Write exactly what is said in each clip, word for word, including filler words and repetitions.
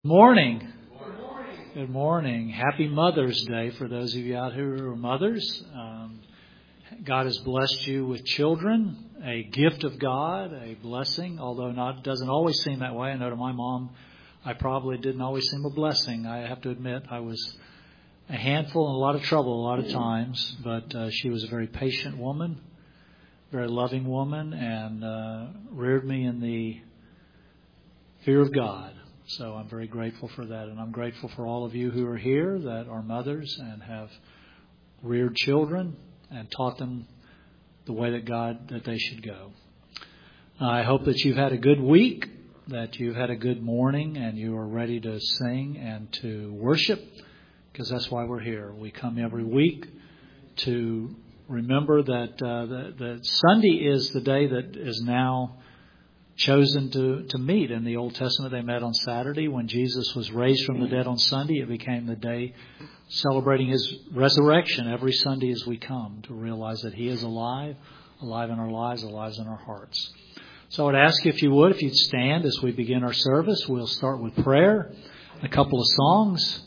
Morning. Good morning. Good morning. Happy Mother's Day for those of you out here who are mothers. Um, God has blessed you with children, a gift of God, a blessing, although not doesn't always seem that way. I know to my mom, I probably didn't always seem a blessing. I have to admit I was a handful and a lot of trouble a lot of times, but uh, she was a very patient woman, very loving woman, and uh, reared me in the fear of God. So I'm very grateful for that, and I'm grateful for all of you who are here that are mothers and have reared children and taught them the way that God, that they should go. I hope that you've had a good week, that you've had a good morning, and you are ready to sing and to worship, because that's why we're here. We come every week to remember that, uh, that, that Sunday is the day that is now chosen to, to meet. In the Old Testament, they met on Saturday. When Jesus was raised from the dead on Sunday, it became the day celebrating His resurrection every Sunday as we come to realize that He is alive, alive in our lives, alive in our hearts. So I would ask you, if you would, if you'd stand as we begin our service. We'll start with prayer, a couple of songs,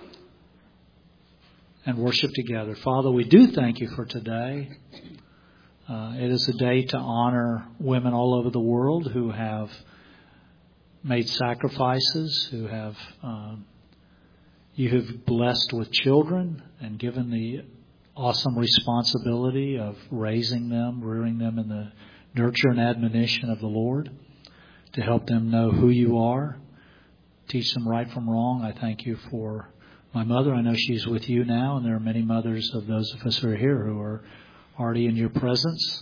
and worship together. Father, we do thank You for today. Uh, it is a day to honor women all over the world who have made sacrifices, who have um, You have blessed with children and given the awesome responsibility of raising them, rearing them in the nurture and admonition of the Lord, to help them know who You are, teach them right from wrong. I thank You for my mother. I know she's with You now, and there are many mothers of those of us who are here who are already in Your presence.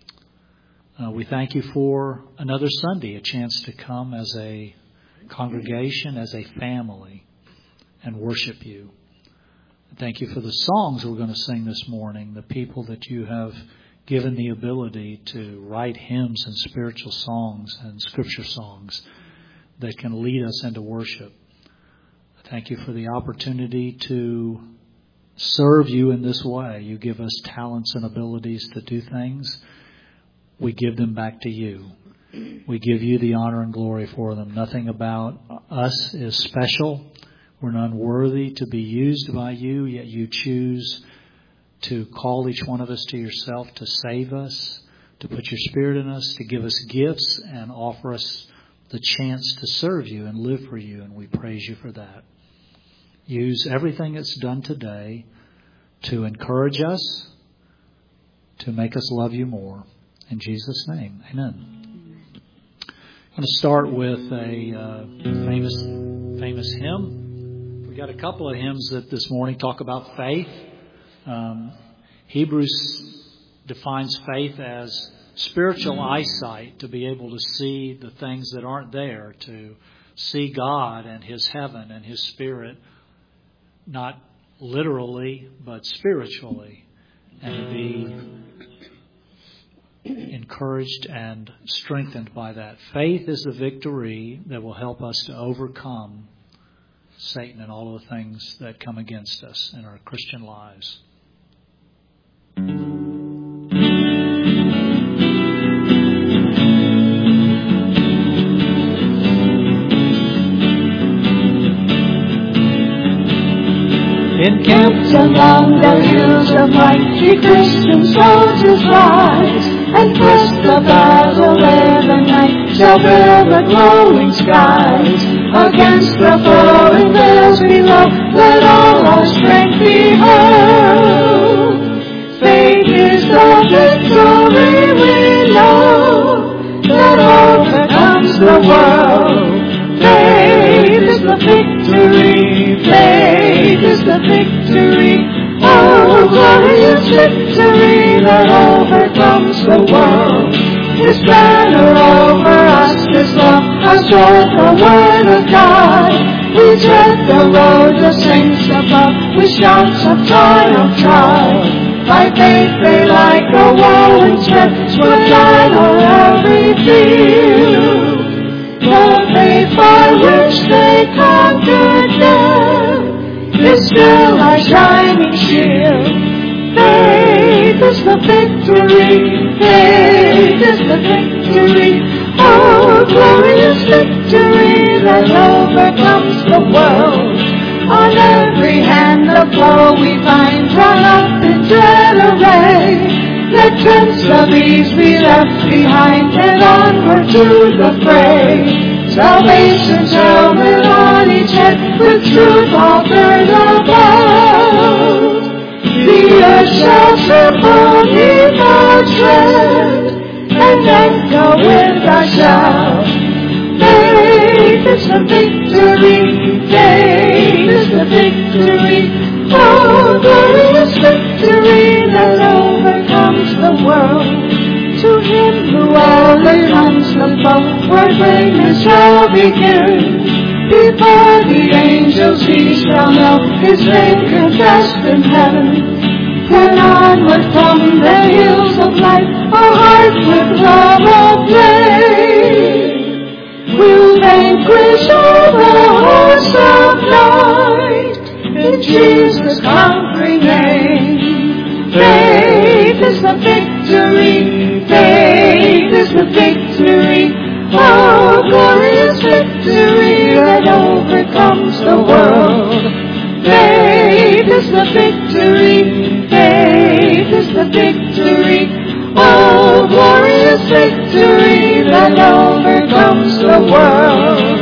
Uh, we thank You for another Sunday, a chance to come as a congregation, as a family, and worship You. Thank You for the songs we're going to sing this morning, the people that You have given the ability to write hymns and spiritual songs and scripture songs that can lead us into worship. Thank You for the opportunity to serve You in this way. You give us talents and abilities to do things. We give them back to You. We give You the honor and glory for them. Nothing about us is special. We're unworthy to be used by You, yet You choose to call each one of us to Yourself, to save us, to put Your Spirit in us, to give us gifts and offer us the chance to serve You and live for You, and we praise You for that. Use everything that's done today to encourage us, to make us love You more. In Jesus' name, amen. I'm going to start with a uh, famous, famous hymn. We've got a couple of hymns that this morning talk about faith. Um, Hebrews defines faith as spiritual eyesight, to be able to see the things that aren't there, to see God and His heaven and His Spirit, not literally, but spiritually, and to be encouraged and strengthened by that. Faith is the victory that will help us to overcome Satan and all of the things that come against us in our Christian lives. Encamped among the hills of mighty Christian soldiers rise, and press the battle ere the night shall veil the glowing skies. Against the falling veils below, let all our strength be hurled. Faith is the victory we know, that overcomes the world. Faith is the victory, faith is the victory, oh, glorious victory that overcomes the world. His banner over us is love, our sword, the word of God. We tread the road the saints above, with shouts of triumph tried. By faith they like a wall spread, will guide our every field. The faith by which they conquered death is still our shining shield. Faith is the victory, faith is the victory, oh, glorious victory that overcomes the world. On every hand the foe we find drawn up in dread array. Let tents of ease be left behind and onward to the fray. Salvation's helmet on each head with truth altered above. The earth shall tremble beneath our tread and echo with our shout. Faith is the victory, faith is the victory, oh glorious victory that overcomes the world. To him who overcomes the foe, word greatness shall begin. Before the angels he shall know his name confessed in heaven. Then onward from the hills of life, our hearts with love aflame. We'll vanquish all the hosts of night in Jesus' conquering name. Faith is the victory, faith is the victory, oh glorious victory that overcomes the world. Faith is the victory, faith is the victory, oh glorious victory that overcomes the world.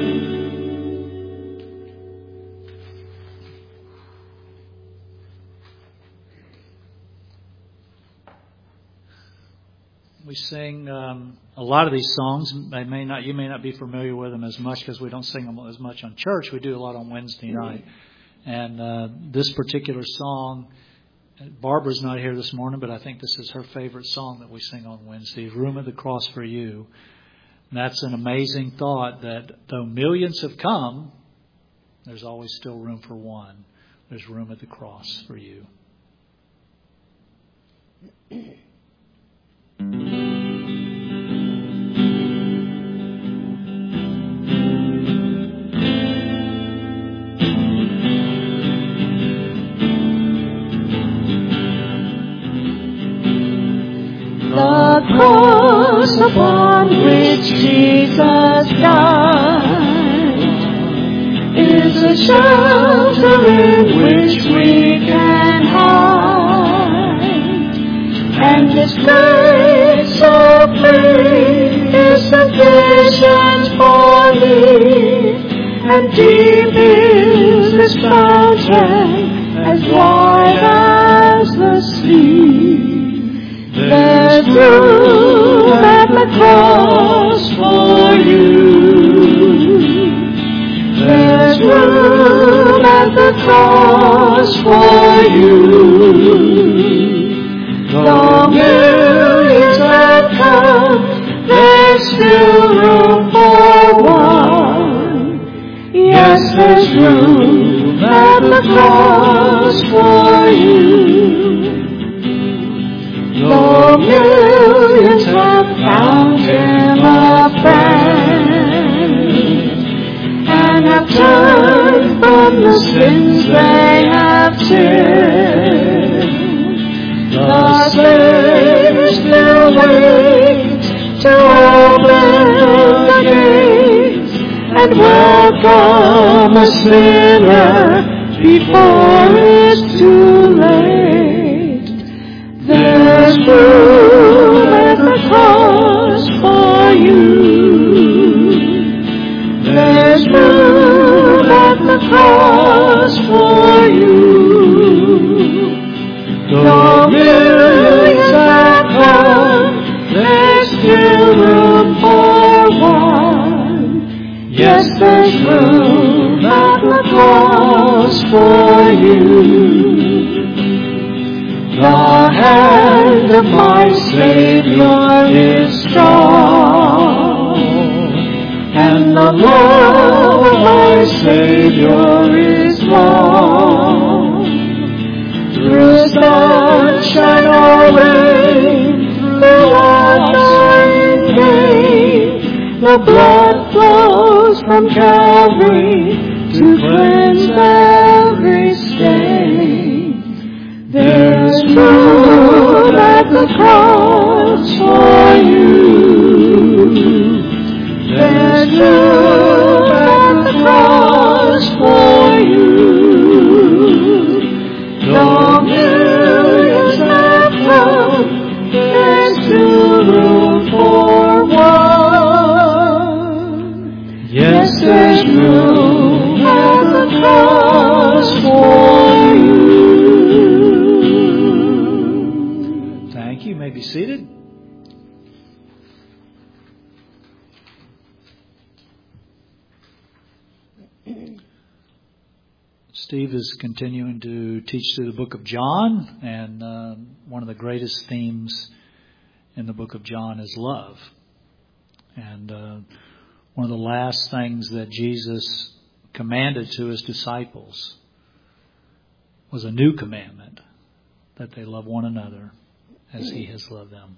We sing um, a lot of these songs. They may not, you may not be familiar with them as much because we don't sing them as much on church. We do a lot on Wednesday night. And uh, this particular song, Barbara's not here this morning, but I think this is her favorite song that we sing on Wednesday, Room at the Cross for You. And that's an amazing thought that though millions have come, there's always still room for one. There's room at the cross for you. The cross upon which Jesus died is a shelter in which we can hide, and His grace so free is sufficient for me, and deep is His fountain as wide as the sea. There's room at the cross for you. There's room at the cross for you. Though millions have come, there's still room for one. Yes, there's room at the cross for you. Though millions have found Him a friend and have turned from the sins they have sinned, the Savior still waits to open the gates and welcome a sinner before it's too late. There's room at the cross for you. There's room at the cross for you. Though millions have come, there's still room for one. Yes, there's room at the cross for you. The hand of my Savior is strong, and the love of my Savior is long. Through sunshine or rain, through odds or in pain, the blood flows from Calvary to cleanse every stain. There's room at the cross for you. There's room Steve is continuing to teach through the book of John, and uh, one of the greatest themes in the book of John is love. And uh, one of the last things that Jesus commanded to his disciples was a new commandment, that they love one another as he has loved them.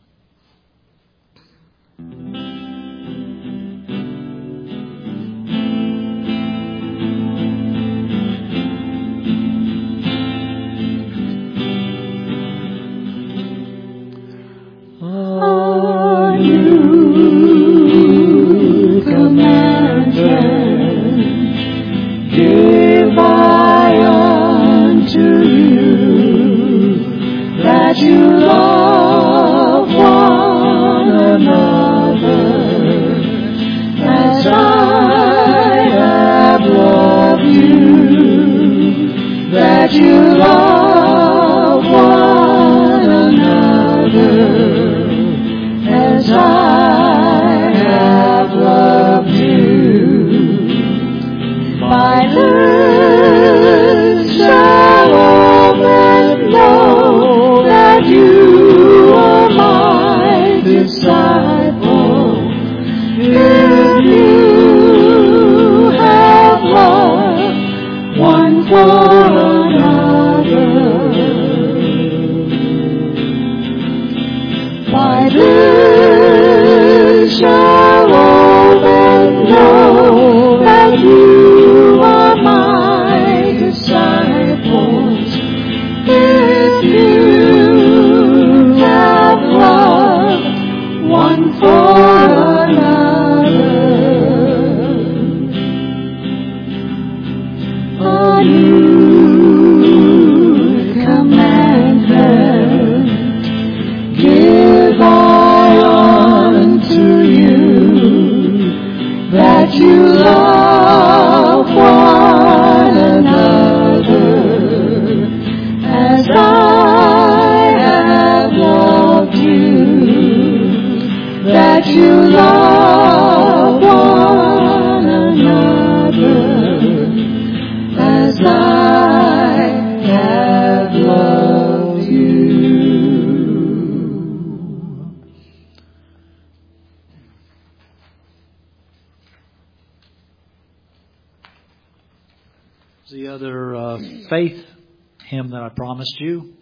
The other uh, faith hymn that I promised you.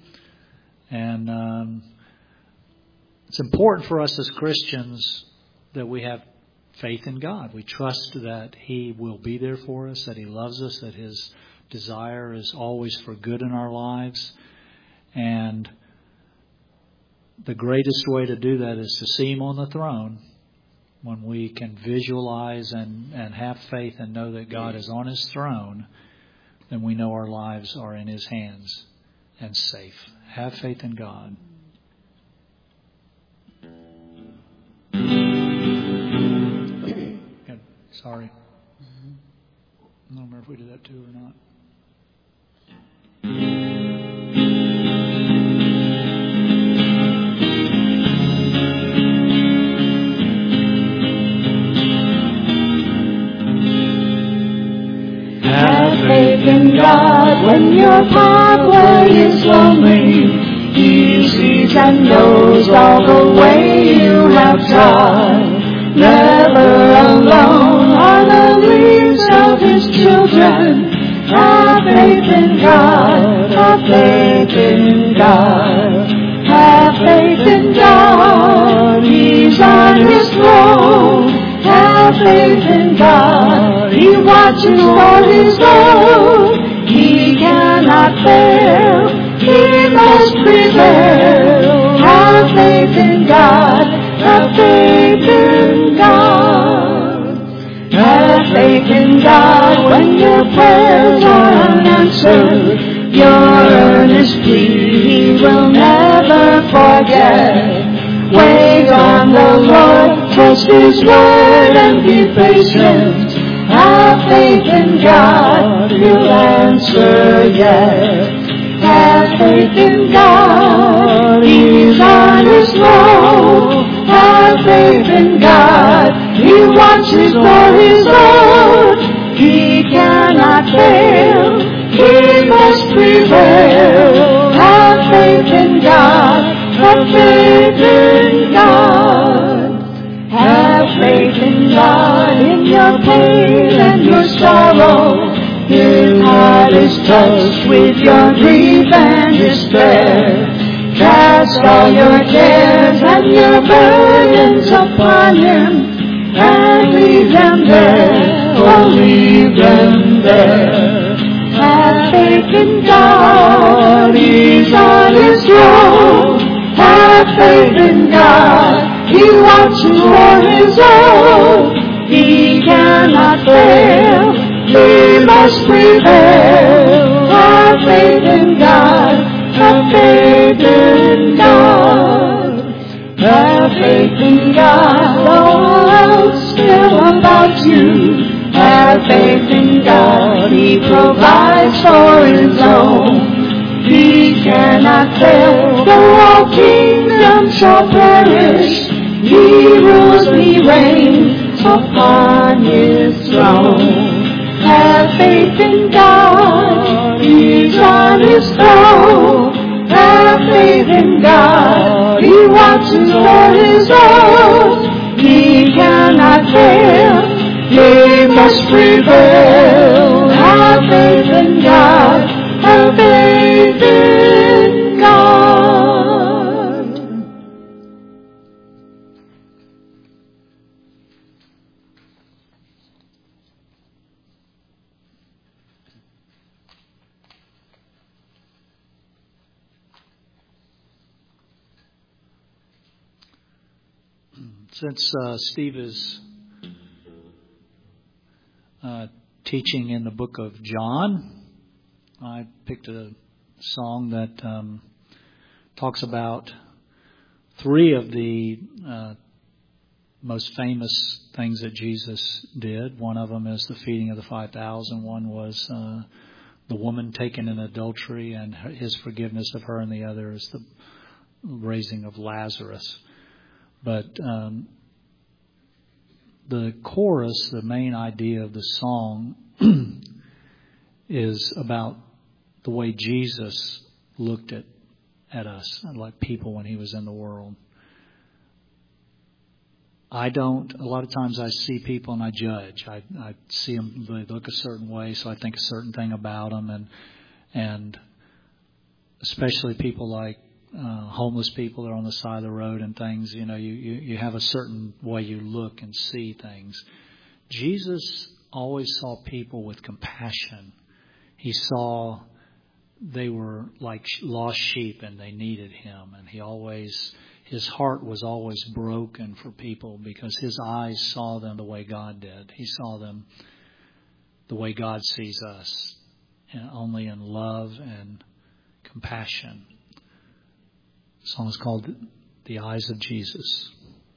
And um, it's important for us as Christians that we have faith in God. We trust that He will be there for us, that He loves us, that His desire is always for good in our lives. And the greatest way to do that is to see Him on the throne. When we can visualize and, and have faith and know that God is on His throne, then we know our lives are in His hands and safe. Have faith in God. Sorry. I don't remember if we did that too or not. Faith in God when your pathway is lonely. He sees and knows all the way you have trod. Never alone are the leaves of His children. Have faith in God. Have faith in God. Have faith in God. He's on His throne. Have faith in God. He watches for His own. He cannot fail. He must prevail. Have faith in God. Have faith in God. Have faith in God when your prayers are unanswered. Your earnest plea He will never forget. Wait on the Lord, trust His word and be patient. Have faith in God, He'll answer yet. Have faith in God, He's on His throne. Have faith in God, He watches for His own. He cannot fail, He must prevail. Have faith in God. Have faith in God. Have faith in God in your pain and your sorrow. His heart is touched with your grief and despair. Cast all your cares and your burdens upon Him, and leave them there, oh leave them there. Have faith in God, He's on His throne. Have faith in God, He watches for His own. He cannot fail, He must prevail. Have faith in God, have faith in God. Have faith in God, all else still about you. Have faith in God, He provides for His own. He cannot fail, though all kingdoms shall perish. He rules, He reigns upon His throne. Have faith in God, He's on His throne. Have faith in God, He watches for His own. He cannot fail, He must prevail. Have faith in God, have faith in God. Since uh, Steve is uh, teaching in the book of John, I picked a song that um, talks about three of the uh, most famous things that Jesus did. One of them is the feeding of the five thousand. One was uh, the woman taken in adultery and His forgiveness of her, and the other is the raising of Lazarus. But um, the chorus, the main idea of the song, is about the way Jesus looked at, at us, like people when He was in the world. I don't, a lot of times I see people and I judge. I, I see them, they look a certain way, so I think a certain thing about them. And, and especially people like Uh, homeless people that are on the side of the road and things, you know, you, you, you have a certain way you look and see things. Jesus always saw people with compassion. He saw they were like lost sheep and they needed Him. And he always, His heart was always broken for people because His eyes saw them the way God did. He saw them the way God sees us, and only in love and compassion. The song is called The Eyes of Jesus.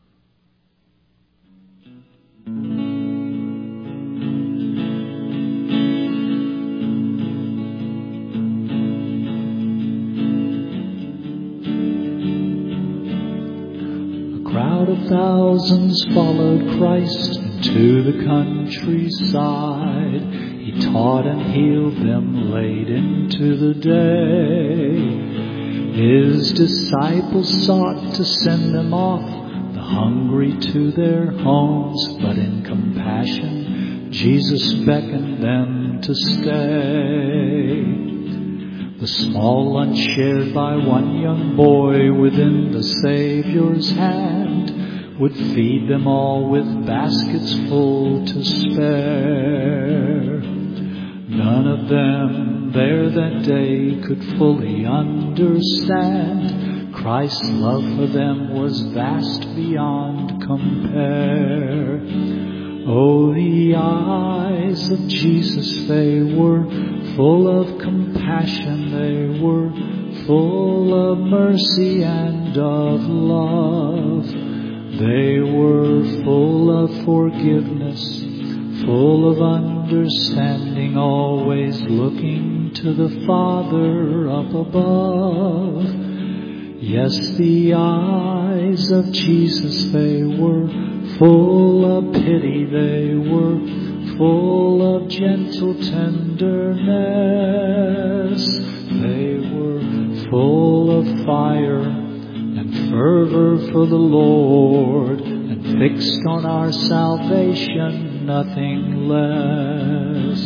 A crowd of thousands followed Christ into the countryside. He taught and healed them late into the day. His disciples sought to send them off, the hungry to their homes, but in compassion Jesus beckoned them to stay. The small lunch shared by one young boy within the Savior's hand would feed them all with baskets full to spare. None of them there that day could fully understand Christ's love for them was vast beyond compare. Oh, the eyes of Jesus, they were full of compassion, they were full of mercy and of love. They were full of forgiveness, full of understanding, always looking to the Father up above. Yes, the eyes of Jesus, they were full of pity, they were full of gentle tenderness. They were full of fire and fervor for the Lord, and fixed on our salvation, nothing less.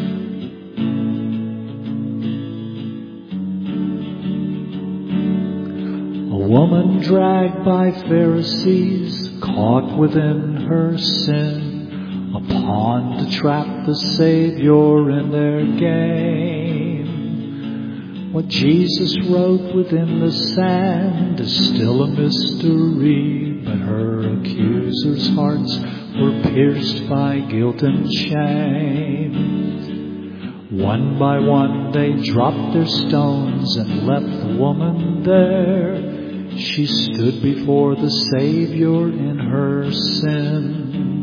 A woman dragged by Pharisees, caught within her sin, a pawn to trap the Savior in their game. What Jesus wrote within the sand is still a mystery, but her accusers' hearts were pierced by guilt and shame. One by one they dropped their stones and left the woman there. She stood before the Savior in her sin.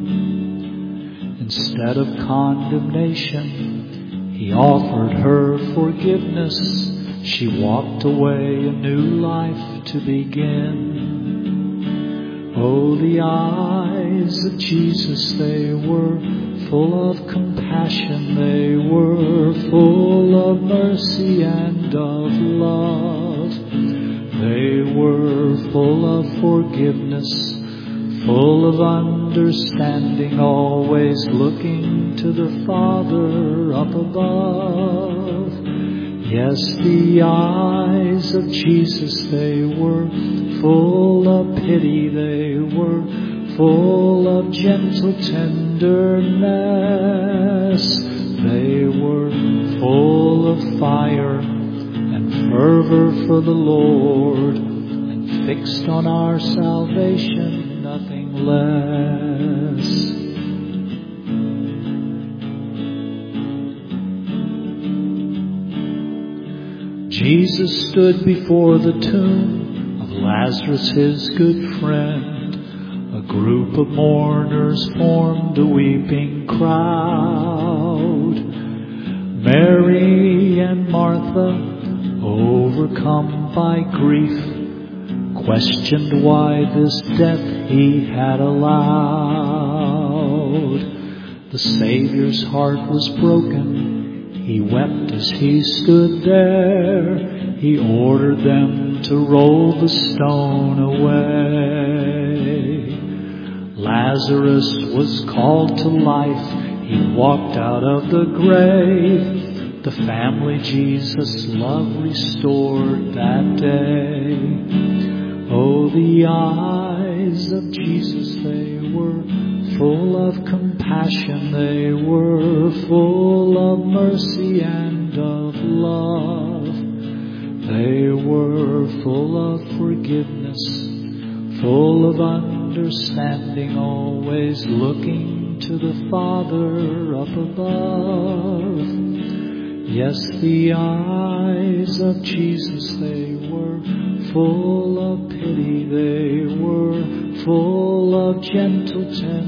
Instead of condemnation, He offered her forgiveness. She walked away, a new life to begin. Oh, the eyes of Jesus, they were full of compassion. They were full of mercy and of love. They were full of forgiveness, full of understanding, always looking to the Father up above. Yes, the eyes of Jesus, they were full of pity. They were full of gentle tenderness. They were full of fire and fervor for the Lord, and fixed on our salvation, nothing less. Jesus stood before the tomb of Lazarus, his good friend. A group of mourners formed a weeping crowd. Mary and Martha, overcome by grief, questioned why this death He had allowed. The Savior's heart was broken. He wept as He stood there. He ordered them to roll the stone away. Lazarus was called to life. He walked out of the grave. The family Jesus' love restored that day. Oh, the eyes of Jesus, they were full of compassion. They were full of mercy and of love. They were full of forgiveness, full of understanding, always looking to the Father up above. Yes, the eyes of Jesus, they were full of pity. They were full of gentle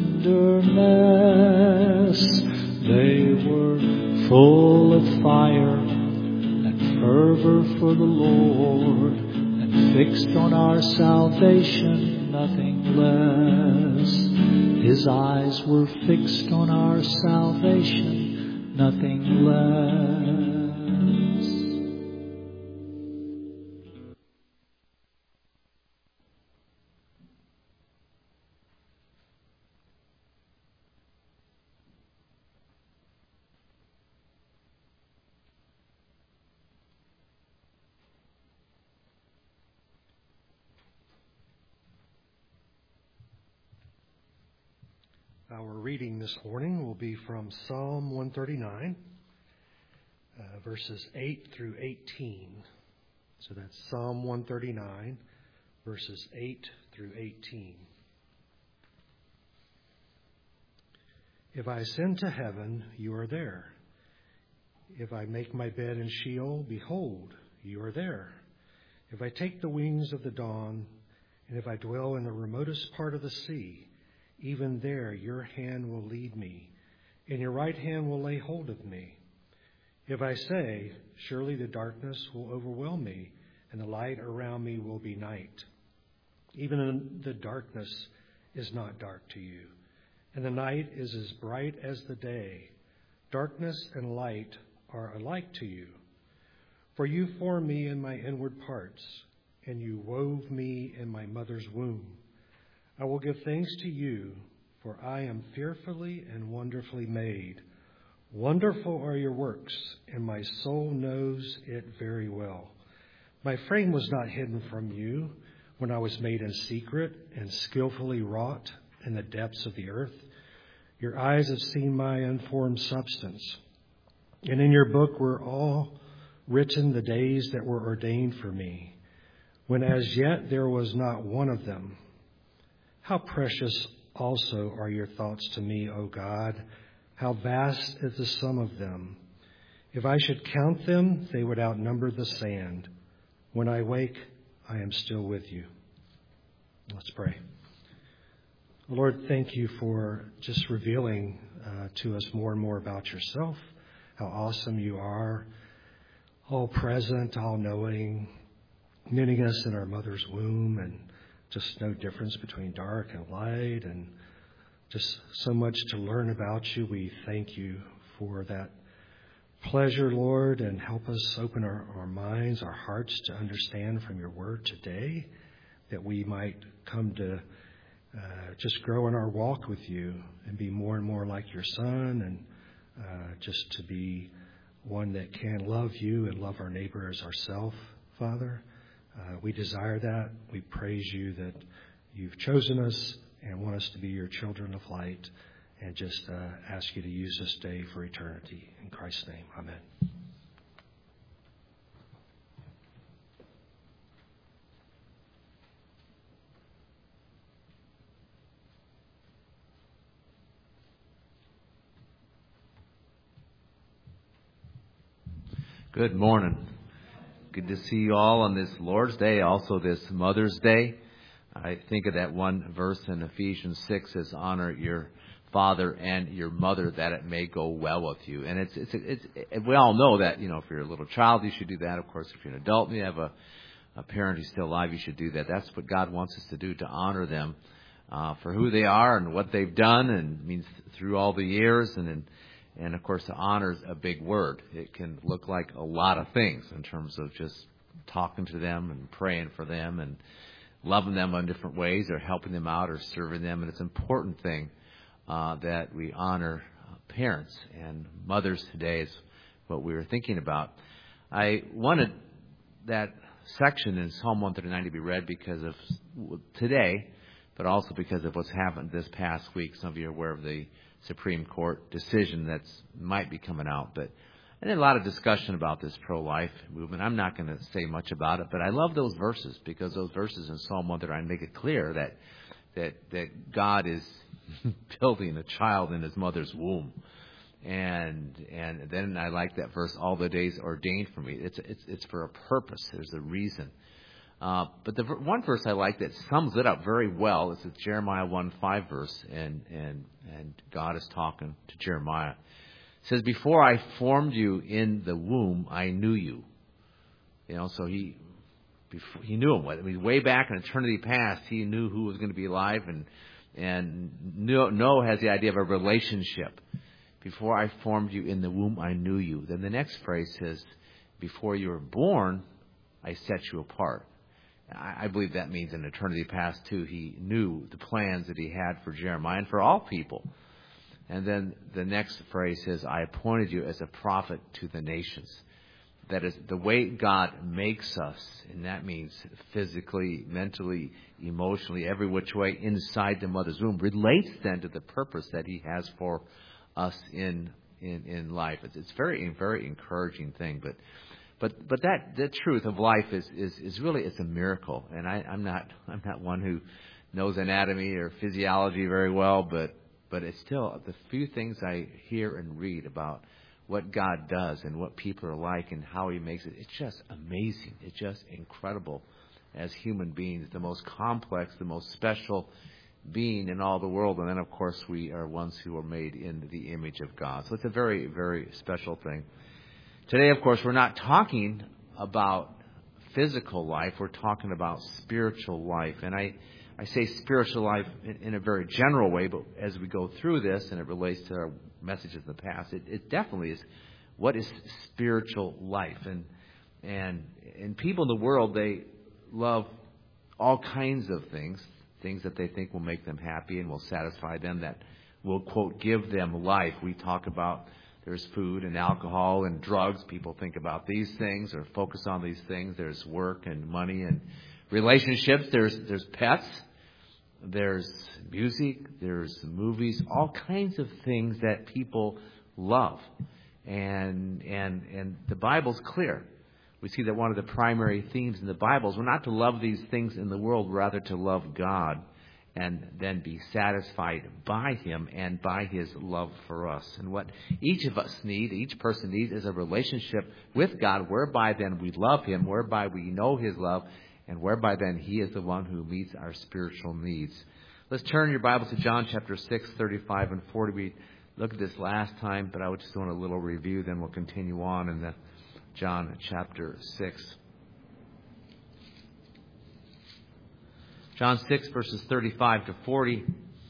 tenderness. They were full of fire and fervor for the Lord, and fixed on our salvation, nothing less. His eyes were fixed on our salvation, nothing less. Our reading this morning will be from Psalm one thirty-nine, uh, verses eight through eighteen. So that's Psalm one thirty-nine, verses eight through eighteen. If I ascend to heaven, you are there. If I make my bed in Sheol, behold, you are there. If I take the wings of the dawn, and if I dwell in the remotest part of the sea, even there your hand will lead me, and your right hand will lay hold of me. If I say, surely the darkness will overwhelm me, and the light around me will be night. Even the darkness is not dark to you. and the night is as bright as the day. Darkness and light are alike to you. For you formed me in my inward parts, and you wove me in my mother's womb. I will give thanks to you, for I am fearfully and wonderfully made. Wonderful are your works, and my soul knows it very well. My frame was not hidden from you when I was made in secret and skillfully wrought in the depths of the earth. Your eyes have seen my unformed substance, and in your book were all written the days that were ordained for me, when as yet there was not one of them. How precious also are your thoughts to me, O God! How vast is the sum of them! If I should count them, they would outnumber the sand. When I wake, I am still with you. Let's pray. Lord, thank you for just revealing uh, to us more and more about yourself, how awesome you are, all present, all knowing, knitting us in our mother's womb, and just no difference between dark and light, and just so much to learn about you. We thank you for that pleasure, Lord, and help us open our, our minds, our hearts to understand from your word today, that we might come to uh, just grow in our walk with you and be more and more like your Son, and uh, just to be one that can love you and love our neighbor as ourselves, Father. Uh, we desire that. We praise you that you've chosen us and want us to be your children of light, and just uh, ask you to use this day for eternity. In Christ's name, amen. Good morning. Good to see you all on this Lord's Day, also this Mother's Day. I think of that one verse in Ephesians six says, honor your father and your mother that it may go well with you. And it's, it's, it's, it, we all know that, you know, if you're a little child, you should do that. Of course, if you're an adult and you have a, a parent who's still alive, you should do that. That's what God wants us to do, to honor them uh, for who they are and what they've done, and means through all the years. And, and, and of course, to honor is a big word. It can look like a lot of things in terms of just talking to them and praying for them and loving them in different ways, or helping them out, or serving them. And it's an important thing uh, that we honor uh, parents, and mothers today is what we were thinking about. I wanted that section in Psalm one thirty-nine to be read because of today, but also because of what's happened this past week. Some of you are aware of the Supreme Court decision that's might be coming out, but and a lot of discussion about this pro-life movement. I'm not going to say much about it, but I love those verses, because those verses in Psalm one thirty-nine make it clear that that that God is building a child in his mother's womb. And and then I like that verse, all the days ordained for me. It's it's it's for a purpose. There's a reason. Uh, but the one verse I like that sums it up very well is the Jeremiah one five verse, and and and God is talking to Jeremiah. It says, before I formed you in the womb, I knew you. You know, so he before, he knew him. I mean, way back in eternity past, he knew who was going to be alive, and and Noah has the idea of a relationship. Before I formed you in the womb, I knew you. Then the next phrase says, before you were born, I set you apart. I believe that means in eternity past, too, he knew the plans that he had for Jeremiah and for all people. And then the next phrase says, I appointed you as a prophet to the nations. That is the way God makes us, and that means physically, mentally, emotionally, every which way inside the mother's womb, relates then to the purpose that he has for us in in, in life. It's, it's very, very encouraging thing, but But but that the truth of life is, is, is really, it's a miracle. And I, I'm not I'm not one who knows anatomy or physiology very well, but but it's still the few things I hear and read about what God does and what people are like and how he makes it. It's just amazing. It's just incredible as human beings, the most complex, the most special being in all the world. And then, of course, we are ones who are made in the image of God. So it's a very, very special thing. Today, of course, we're not talking about physical life. We're talking about spiritual life. And I, I say spiritual life in, in a very general way, but as we go through this and it relates to our messages in the past, it, it definitely is, what is spiritual life? And and and people in the world, they love all kinds of things, things that they think will make them happy and will satisfy them, that will, quote, give them life. We talk about there's food and alcohol and drugs. People think about these things or focus on these things. There's work and money and relationships. There's there's pets. There's music. There's movies. All kinds of things that people love. And and and the Bible's clear. We see that one of the primary themes in the Bible is we're not to love these things in the world, rather to love God and then be satisfied by Him and by His love for us. And what each of us need, each person needs, is a relationship with God, whereby then we love Him, whereby we know His love, and whereby then He is the one who meets our spiritual needs. Let's turn your Bibles to John chapter six, thirty-five and forty. We looked at this last time, but I would just want a little review, then we'll continue on in the John chapter six. John six, verses thirty-five to forty.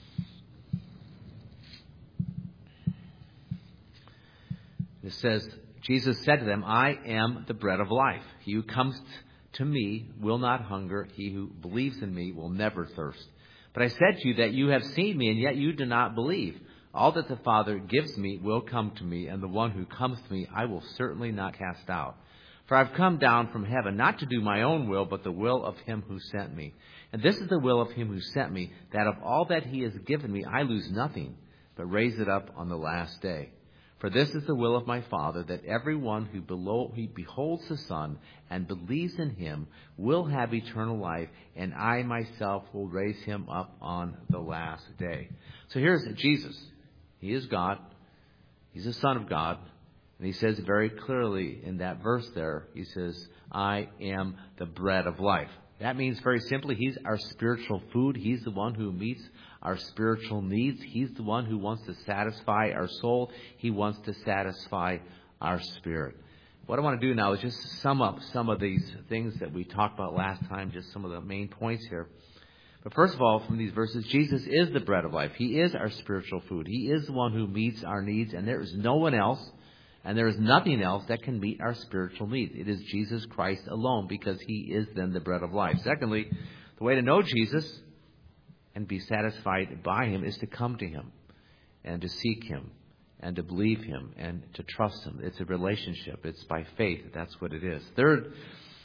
It says, Jesus said to them, I am the bread of life. He who comes to me will not hunger. He who believes in me will never thirst. But I said to you that you have seen me, and yet you do not believe. All that the Father gives me will come to me, and the one who comes to me I will certainly not cast out. For I've come down from heaven, not to do my own will, but the will of Him who sent me. And this is the will of Him who sent me, that of all that He has given me I lose nothing, but raise it up on the last day. For this is the will of my Father, that everyone who below, who beholds the Son and believes in Him will have eternal life, and I myself will raise him up on the last day. So here's Jesus. He is God. He's the Son of God. And He says very clearly in that verse there, He says, I am the bread of life. That means very simply, He's our spiritual food. He's the one who meets our spiritual needs. He's the one who wants to satisfy our soul. He wants to satisfy our spirit. What I want to do now is just sum up some of these things that we talked about last time, just some of the main points here. But first of all, from these verses, Jesus is the bread of life. He is our spiritual food. He is the one who meets our needs, and there is no one else, and there is nothing else that can meet our spiritual needs. It is Jesus Christ alone, because He is then the bread of life. Secondly, the way to know Jesus and be satisfied by Him is to come to Him and to seek Him and to believe Him and to trust Him. It's a relationship. It's by faith. That's what it is. Third,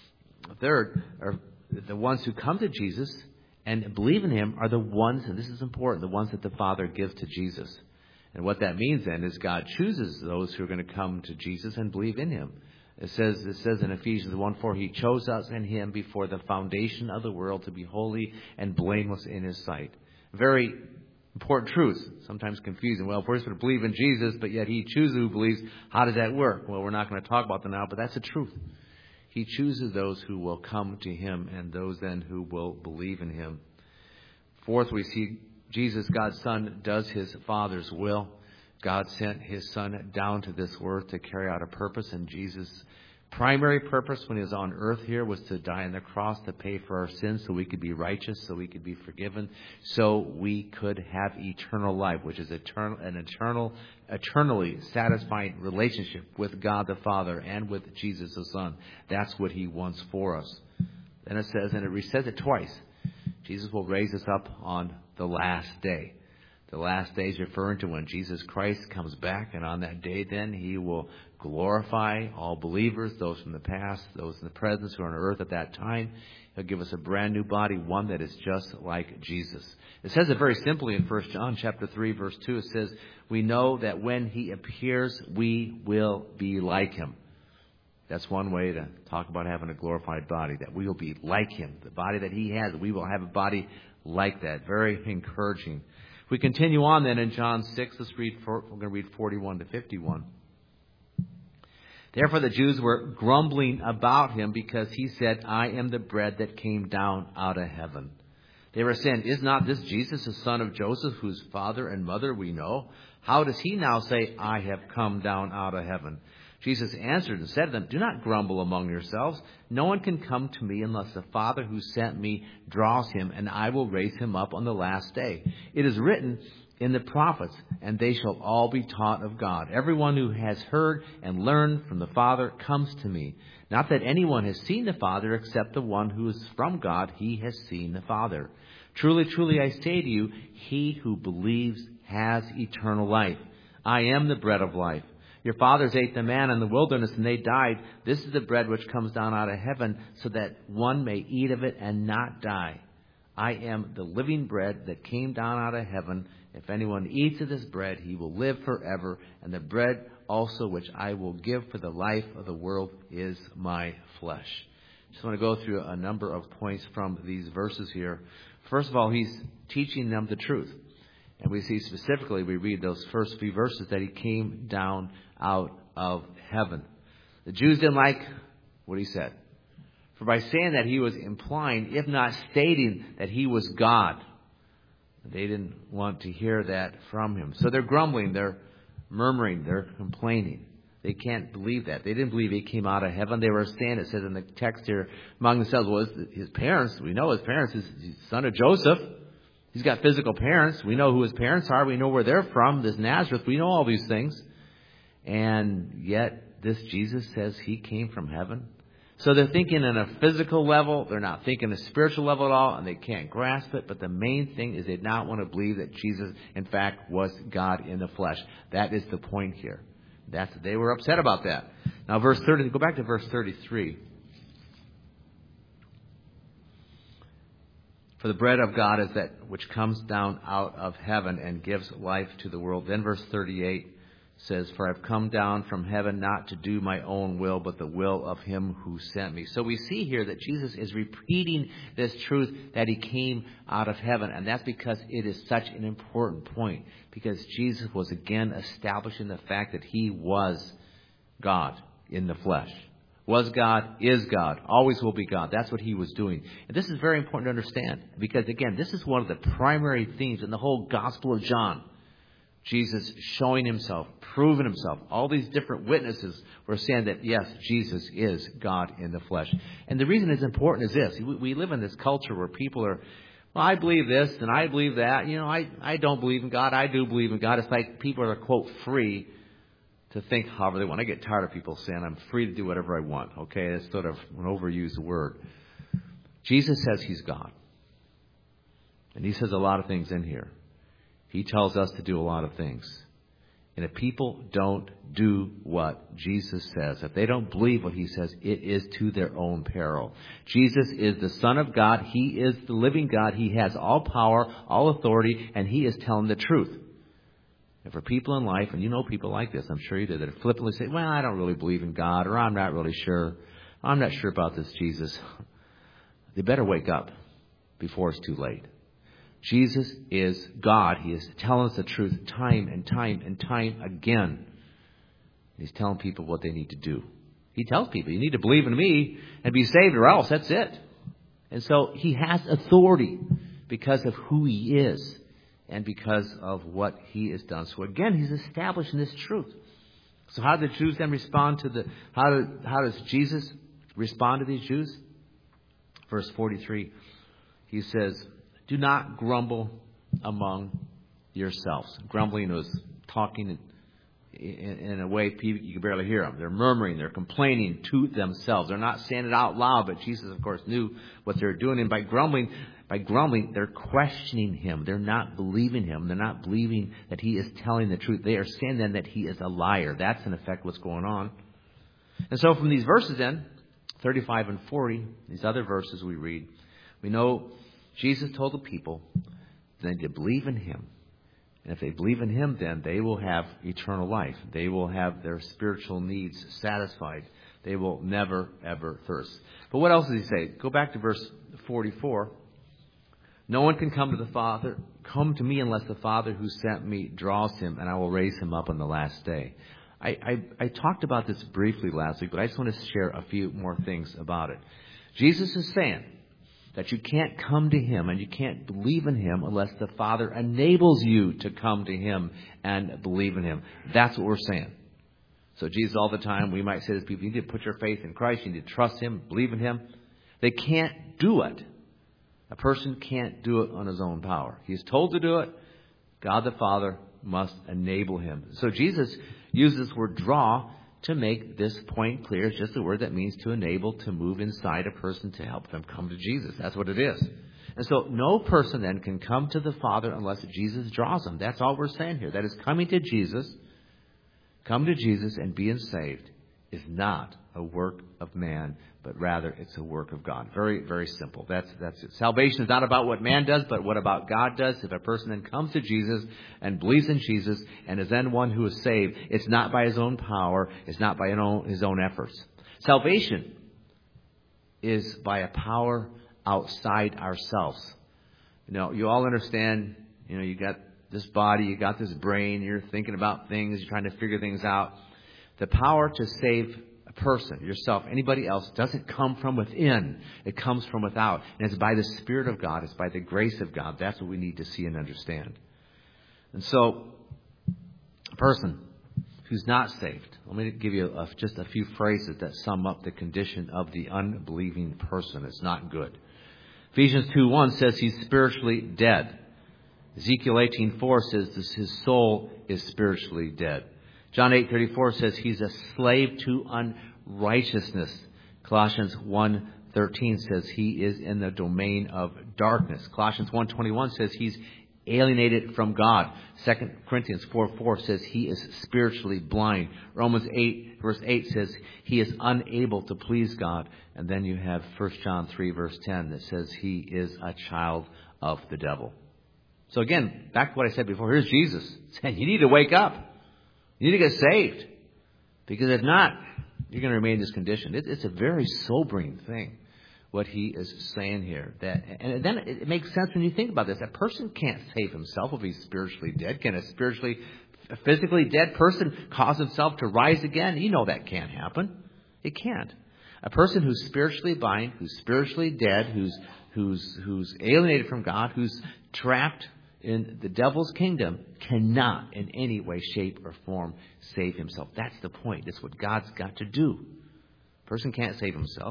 third are the ones who come to Jesus and believe in Him are the ones, and this is important, the ones that the Father gives to Jesus. And what that means then is God chooses those who are going to come to Jesus and believe in Him. It says it says in Ephesians one four, He chose us in Him before the foundation of the world to be holy and blameless in His sight. Very important truth, sometimes confusing. Well, if we're supposed to believe in Jesus, but yet He chooses who believes, how does that work? Well, we're not going to talk about that now, but that's the truth. He chooses those who will come to Him and those then who will believe in Him. Fourth, we see Jesus, God's Son, does His Father's will. God sent His Son down to this earth to carry out a purpose, and Jesus' primary purpose when He was on earth here was to die on the cross to pay for our sins so we could be righteous, so we could be forgiven, so we could have eternal life, which is eternal, an eternal, eternally satisfying relationship with God the Father and with Jesus the Son. That's what He wants for us. And it says, and it says it twice, Jesus will raise us up on the last day. The last day is referring to when Jesus Christ comes back, and on that day then He will glorify all believers, those from the past, those in the present who are on earth at that time. He'll give us a brand new body, one that is just like Jesus. It says it very simply in First John chapter three, verse two. It says, we know that when He appears, we will be like Him. That's one way to talk about having a glorified body, that we will be like Him. The body that He has, we will have a body like that. Very encouraging. If we continue on then in John six, let's read, we're going to read forty-one to fifty-one. Therefore the Jews were grumbling about Him because He said, I am the bread that came down out of heaven. They were saying, is not this Jesus the son of Joseph, whose father and mother we know? How does he now say, I have come down out of heaven? Jesus answered and said to them, do not grumble among yourselves. No one can come to me unless the Father who sent me draws him, and I will raise him up on the last day. It is written in the prophets, and they shall all be taught of God. Everyone who has heard and learned from the Father comes to me. Not that anyone has seen the Father except the one who is from God. He has seen the Father. Truly, truly, I say to you, he who believes has eternal life. I am the bread of life. Your fathers ate the manna in the wilderness, and they died. This is the bread which comes down out of heaven, so that one may eat of it and not die. I am the living bread that came down out of heaven. If anyone eats of this bread, he will live forever. And the bread also which I will give for the life of the world is my flesh. Just want to go through a number of points from these verses here. First of all, he's teaching them the truth. And we see specifically, we read those first few verses, that he came down out of heaven. The Jews didn't like what he said. For by saying that, he was implying, if not stating, that he was God. They didn't want to hear that from him. So they're grumbling, they're murmuring, they're complaining. They can't believe that. They didn't believe he came out of heaven. They were saying, it says in the text here, among themselves, well, his parents, we know his parents, he's the son of Joseph. He's got physical parents. We know who his parents are. We know where they're from. This Nazareth. We know all these things. And yet this Jesus says he came from heaven. So they're thinking on a physical level. They're not thinking a spiritual level at all. And they can't grasp it. But the main thing is they do not want to believe that Jesus, in fact, was God in the flesh. That is the point here. That's, they were upset about that. Now, verse thirty, go back to verse thirty-three. For the bread of God is that which comes down out of heaven and gives life to the world. Then verse thirty-eight says, for I've come down from heaven not to do my own will, but the will of him who sent me. So we see here that Jesus is repeating this truth that he came out of heaven. And that's because it is such an important point. Because Jesus was again establishing the fact that he was God in the flesh. Was God, is God, always will be God. That's what he was doing. And this is very important to understand because, again, this is one of the primary themes in the whole Gospel of John. Jesus showing himself, proving himself. All these different witnesses were saying that, yes, Jesus is God in the flesh. And the reason it's important is this. We, we live in this culture where people are, well, I believe this and I believe that. You know, I, I don't believe in God. I do believe in God. It's like people are, quote, free to think however they want. I get tired of people saying I'm free to do whatever I want. Okay, that's sort of an overused word. Jesus says he's God. And he says a lot of things in here. He tells us to do a lot of things. And if people don't do what Jesus says, if they don't believe what he says, it is to their own peril. Jesus is the Son of God. He is the living God. He has all power, all authority, and he is telling the truth. And for people in life, and you know people like this, I'm sure you did, that flippantly say, well, I don't really believe in God, or I'm not really sure. I'm not sure about this Jesus. They better wake up before it's too late. Jesus is God. He is telling us the truth time and time and time again. He's telling people what they need to do. He tells people, you need to believe in me and be saved or else. That's it. And so he has authority because of who he is. And because of what he has done. So again, he's establishing this truth. So how did the Jews then respond to the, how, did, how does Jesus respond to these Jews? Verse forty-three, he says, do not grumble among yourselves. Grumbling was talking in, in, in a way you can barely hear them. They're murmuring, they're complaining to themselves. They're not saying it out loud, but Jesus, of course, knew what they're doing. And by grumbling, By grumbling, they're questioning him. They're not believing him. They're not believing that he is telling the truth. They are saying then that he is a liar. That's in effect what's going on. And so from these verses then, thirty-five and forty, these other verses we read, we know Jesus told the people that they need to believe in him. And if they believe in him, then they will have eternal life. They will have their spiritual needs satisfied. They will never, ever thirst. But what else does he say? Go back to verse forty-four. No one can come to the Father, come to me unless the Father who sent me draws him, and I will raise him up on the last day. I, I, I talked about this briefly last week, but I just want to share a few more things about it. Jesus is saying That you can't come to Him and you can't believe in Him unless the Father enables you to come to Him and believe in Him. That's what we're saying. So Jesus, all the time, we might say to people, you need to put your faith in Christ. You need to trust Him, believe in Him. They can't do it. A person can't do it on his own power. He's told to do it. God the Father must enable him. So Jesus uses this word draw to make this point clear. It's just a word that means to enable, to move inside a person to help them come to Jesus. That's what it is. And so no person then can come to the Father unless Jesus draws them. That's all we're saying here. That is, coming to Jesus, come to Jesus and being saved is not a work of man, but rather it's a work of God. Very, very simple. That's that's it. Salvation is not about what man does, but what about God does. If a person then comes to Jesus and believes in Jesus and is then one who is saved, it's not by his own power. It's not by his own, his own efforts. Salvation is by a power outside ourselves. You know, you all understand, you know, you got this body, you got this brain, you're thinking about things, you're trying to figure things out. The power to save a person, yourself, anybody else, doesn't come from within. It comes from without. And it's by the Spirit of God. It's by the grace of God. That's what we need to see and understand. And so, a person who's not saved, let me give you a, just a few phrases that sum up the condition of the unbelieving person. It's not good. Ephesians two one says he's spiritually dead. Ezekiel eighteen four says this, his soul is spiritually dead. John eight thirty-four says he's a slave to unrighteousness. Colossians one thirteen says he is in the domain of darkness. Colossians one twenty-one says he's alienated from God. Second Corinthians four four says he is spiritually blind. Romans eight verse eight says he is unable to please God. And then you have First John three verse ten that says he is a child of the devil. So again, back to what I said before, here's Jesus saying you need to wake up. You need to get saved. Because if not, you're going to remain in this condition. It, it's a very sobering thing, what he is saying here. That, and then it makes sense when you think about this. A person can't save himself if he's spiritually dead. Can a spiritually, a physically dead person cause himself to rise again? You know that can't happen. It can't. A person who's spiritually blind, who's spiritually dead, who's who's who's alienated from God, who's trapped in the devil's kingdom, cannot in any way, shape, or form save himself. That's the point. That's what God's got to do. A person can't save himself.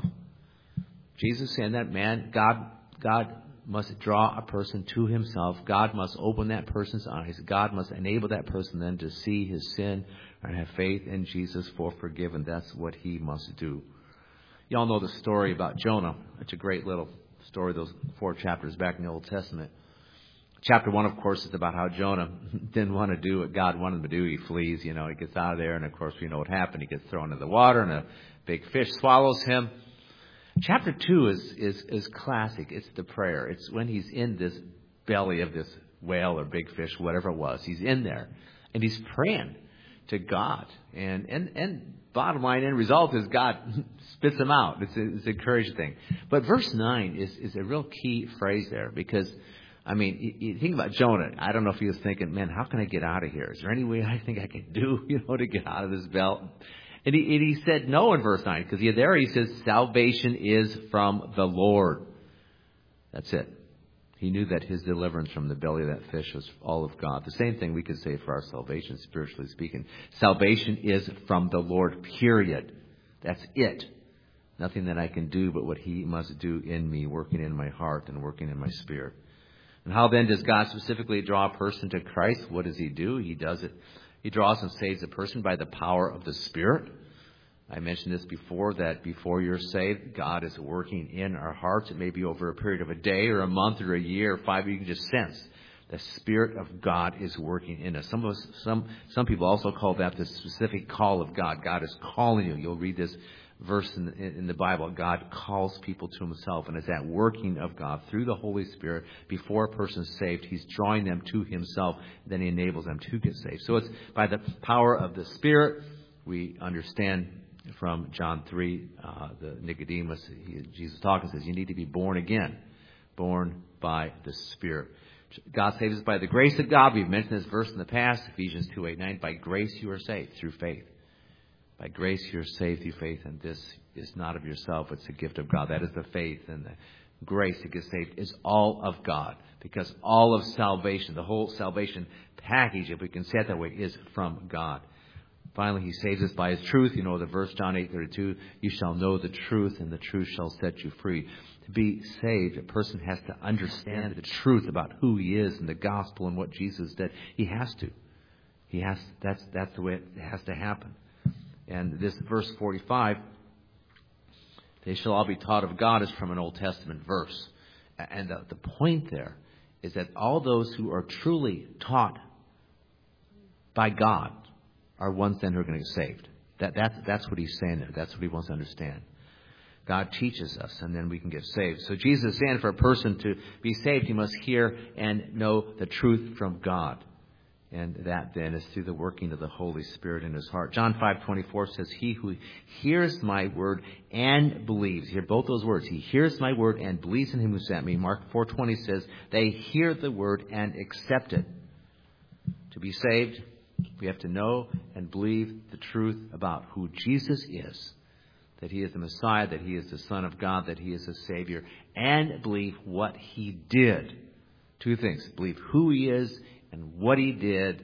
Jesus saying that, man, God, God must draw a person to himself. God must open that person's eyes. God must enable that person then to see his sin and have faith in Jesus for forgiven. That's what he must do. You all know the story about Jonah. It's a great little story, those four chapters back in the Old Testament. Chapter one, of course, is about how Jonah didn't want to do what God wanted him to do. He flees, you know, he gets out of there. And, of course, we know what happened. He gets thrown in the water and a big fish swallows him. Chapter two is, is, is classic. It's the prayer. It's when he's in this belly of this whale or big fish, whatever it was. He's in there and he's praying to God. And, and, and bottom line end result is God spits him out. It's, a, it's an encouraging thing. But verse nine is, is a real key phrase there because, I mean, you, you think about Jonah. I don't know if he was thinking, man, how can I get out of here? Is there any way I think I can do, you know, to get out of this belt? And he, and he said no in verse nine because there he says salvation is from the Lord. That's it. He knew that his deliverance from the belly of that fish was all of God. The same thing we could say for our salvation, spiritually speaking. Salvation is from the Lord, period. That's it. Nothing that I can do but what he must do in me, working in my heart and working in my spirit. And how then does God specifically draw a person to Christ? What does he do? He does it. He draws and saves a person by the power of the Spirit. I mentioned this before, that before you're saved, God is working in our hearts. It may be over a period of a day or a month or a year or five. You can just sense the Spirit of God is working in us. Some of us, some some people also call that the specific call of God. God is calling you. You'll read this verse in the, in the Bible. God calls people to himself, and it's that working of God through the Holy Spirit. Before a person is saved, he's drawing them to himself, then he enables them to get saved. So it's by the power of the Spirit. We understand from John three, uh, the Nicodemus, he, Jesus talking says, you need to be born again, born by the Spirit. God saves us by the grace of God. We've mentioned this verse in the past, Ephesians two, eight, nine. By grace you are saved through faith. By grace you're saved through faith, and this is not of yourself. It's a gift of God. That is the faith and the grace to get saved is all of God. Because all of salvation, the whole salvation package, if we can say it that way, is from God. Finally, he saves us by his truth. You know the verse, John eight thirty-two, you shall know the truth, and the truth shall set you free. To be saved, a person has to understand the truth about who he is and the gospel and what Jesus did. He has to. He has. That's that's the way it has to happen. And this verse forty-five, they shall all be taught of God, is from an Old Testament verse. And the, the point there is that all those who are truly taught by God are ones then who are going to get saved. That, that's, that's what he's saying there. That's what he wants to understand. God teaches us, and then we can get saved. So Jesus is saying for a person to be saved, he must hear and know the truth from God. And that then is through the working of the Holy Spirit in his heart. John five twenty-four says, he who hears my word and believes. Hear both those words. He hears my word and believes in him who sent me. Mark four twenty says, they hear the word and accept it. To be saved, we have to know and believe the truth about who Jesus is. That he is the Messiah, that he is the Son of God, that he is the Savior. And believe what he did. Two things. Believe who he is and what he did,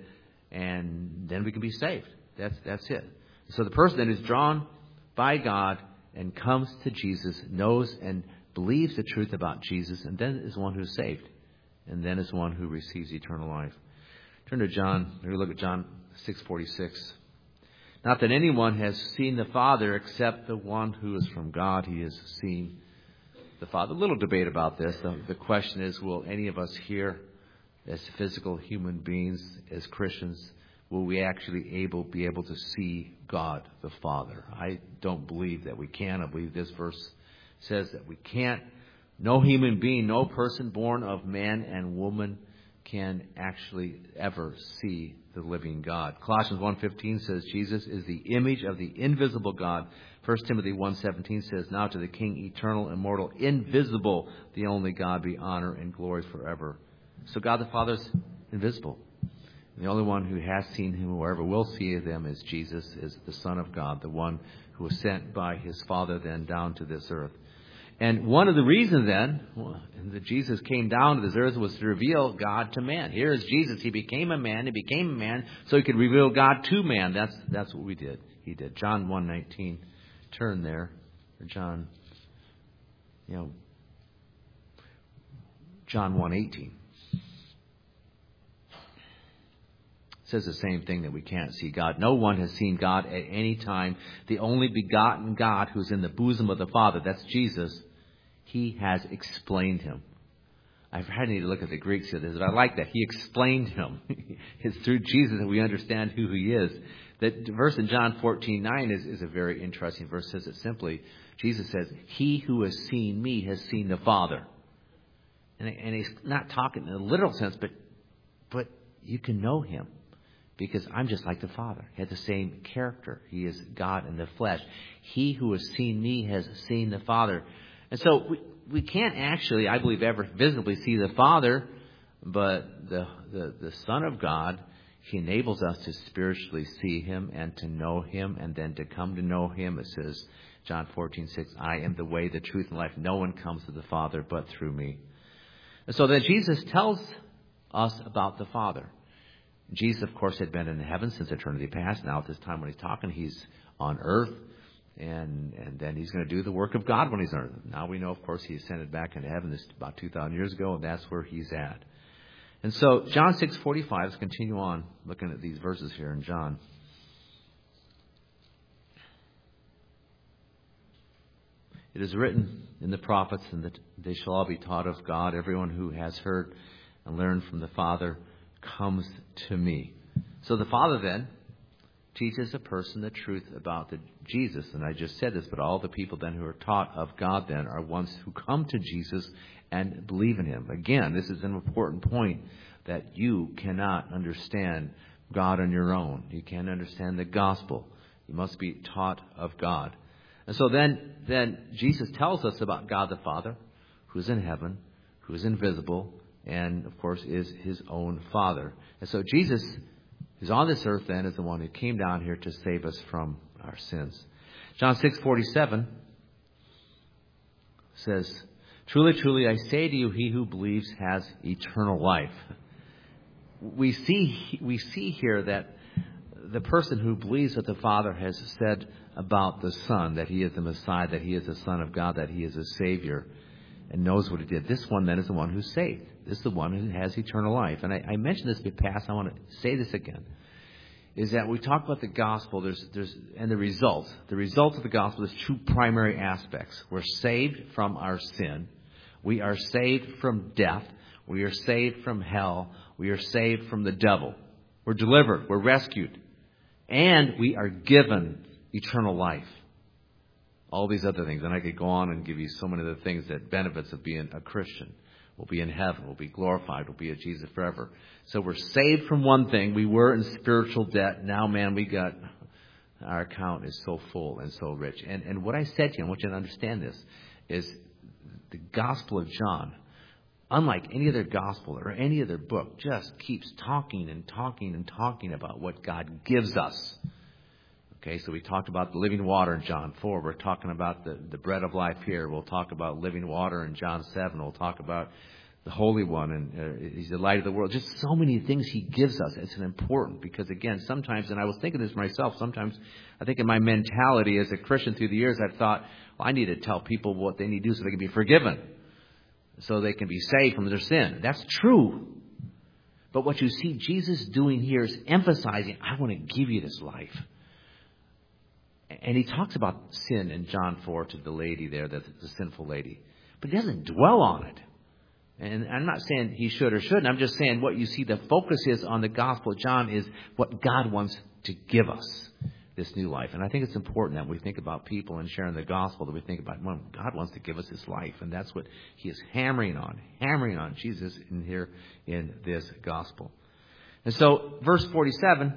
and then we can be saved. That's that's it. So the person that is drawn by God and comes to Jesus knows and believes the truth about Jesus, and then is one who is saved, and then is one who receives eternal life. Turn to John. We're going to look at John six forty-six. Not that anyone has seen the Father except the one who is from God. He has seen the Father. A little debate about this. The, the question is, will any of us here, as physical human beings, as Christians, will we actually able be able to see God the Father? I don't believe that we can. I believe this verse says that we can't. No human being, no person born of man and woman can actually ever see the living God. Colossians one fifteen says Jesus is the image of the invisible God. First Timothy one seventeen says, now to the King, eternal, immortal, invisible, the only God, be honor and glory forever. So God the Father is invisible. The only one who has seen him, who ever will see them, is Jesus, is the Son of God, the one who was sent by his Father then down to this earth. And one of the reasons then that Jesus came down to this earth was to reveal God to man. Here is Jesus. He became a man. He became a man so he could reveal God to man. That's that's what we did. He did. John one nineteen. Turn there. Or John, you know, John one eighteen. Says the same thing, that we can't see God. No one has seen God at any time. The only begotten God who's in the bosom of the Father, that's Jesus, he has explained him. I've had to look at the Greeks here. But I like that. He explained him. It's through Jesus that we understand who he is. That verse in John fourteen nine is, is a very interesting verse. It says it simply. Jesus says, he who has seen me has seen the Father. And, and he's not talking in a literal sense, but but you can know him. Because I'm just like the Father. He has the same character. He is God in the flesh. He who has seen me has seen the Father. And so we, we can't actually, I believe, ever visibly see the Father. But the, the, the Son of God, he enables us to spiritually see him and to know him. And then to come to know him. It says, John fourteen six, I am the way, the truth, and life. No one comes to the Father but through me. And so then Jesus tells us about the Father. Jesus, of course, had been in heaven since eternity past. Now, at this time when he's talking, he's on earth. And and then he's going to do the work of God when he's on earth. Now we know, of course, he ascended back into heaven this about two thousand years ago, and that's where he's at. And so, John six forty-five, let's continue on looking at these verses here in John. It is written in the prophets, and that they shall all be taught of God. Everyone who has heard and learned from the Father comes to me. So the Father then teaches a person the truth about the Jesus. And I just said this, but all the people then who are taught of God then are ones who come to Jesus and believe in him. Again, this is an important point, that you cannot understand God on your own. You can't understand the gospel. You must be taught of God. And so then, then Jesus tells us about God the Father, who is in heaven, who is invisible, and, of course, is his own Father. And so Jesus, who's on this earth then, is the one who came down here to save us from our sins. John six forty-seven says, Truly, truly, I say to you, he who believes has eternal life. We see, we see here that the person who believes what the Father has said about the Son, that he is the Messiah, that he is the Son of God, that he is a Savior, and knows what he did. This one then is the one who's saved. This is the one who has eternal life. And I, I mentioned this in the past. I want to say this again. Is that we talk about the gospel, there's, there's, and the results. The results of the gospel is two primary aspects. We're saved from our sin. We are saved from death. We are saved from hell. We are saved from the devil. We're delivered. We're rescued. And we are given eternal life. All these other things. And I could go on and give you so many of the things that benefits of being a Christian. We'll be in heaven. We'll be glorified. We'll be at Jesus forever. So we're saved from one thing. We were in spiritual debt. Now, man, we got, our account is so full and so rich. And, and what I said to you, I want you to understand this, is the Gospel of John, unlike any other gospel or any other book, just keeps talking and talking and talking about what God gives us. Okay, so we talked about the living water in John four. We're talking about the, the bread of life here. We'll talk about living water in John seven. We'll talk about the Holy One, and uh, He's the light of the world. Just so many things He gives us. It's an important, because again, sometimes, and I was thinking this myself, sometimes I think in my mentality as a Christian through the years, I've thought, well, I need to tell people what they need to do so they can be forgiven, so they can be saved from their sin. That's true. But what you see Jesus doing here is emphasizing, I want to give you this life. And He talks about sin in John four to the lady there, the, the sinful lady. But He doesn't dwell on it. And I'm not saying He should or shouldn't. I'm just saying what you see the focus is on the Gospel of John is what God wants to give us, this new life. And I think it's important that we think about people and sharing the Gospel, that we think about, well, God wants to give us His life. And that's what He is hammering on, hammering on Jesus in here in this Gospel. And so, verse forty-seven,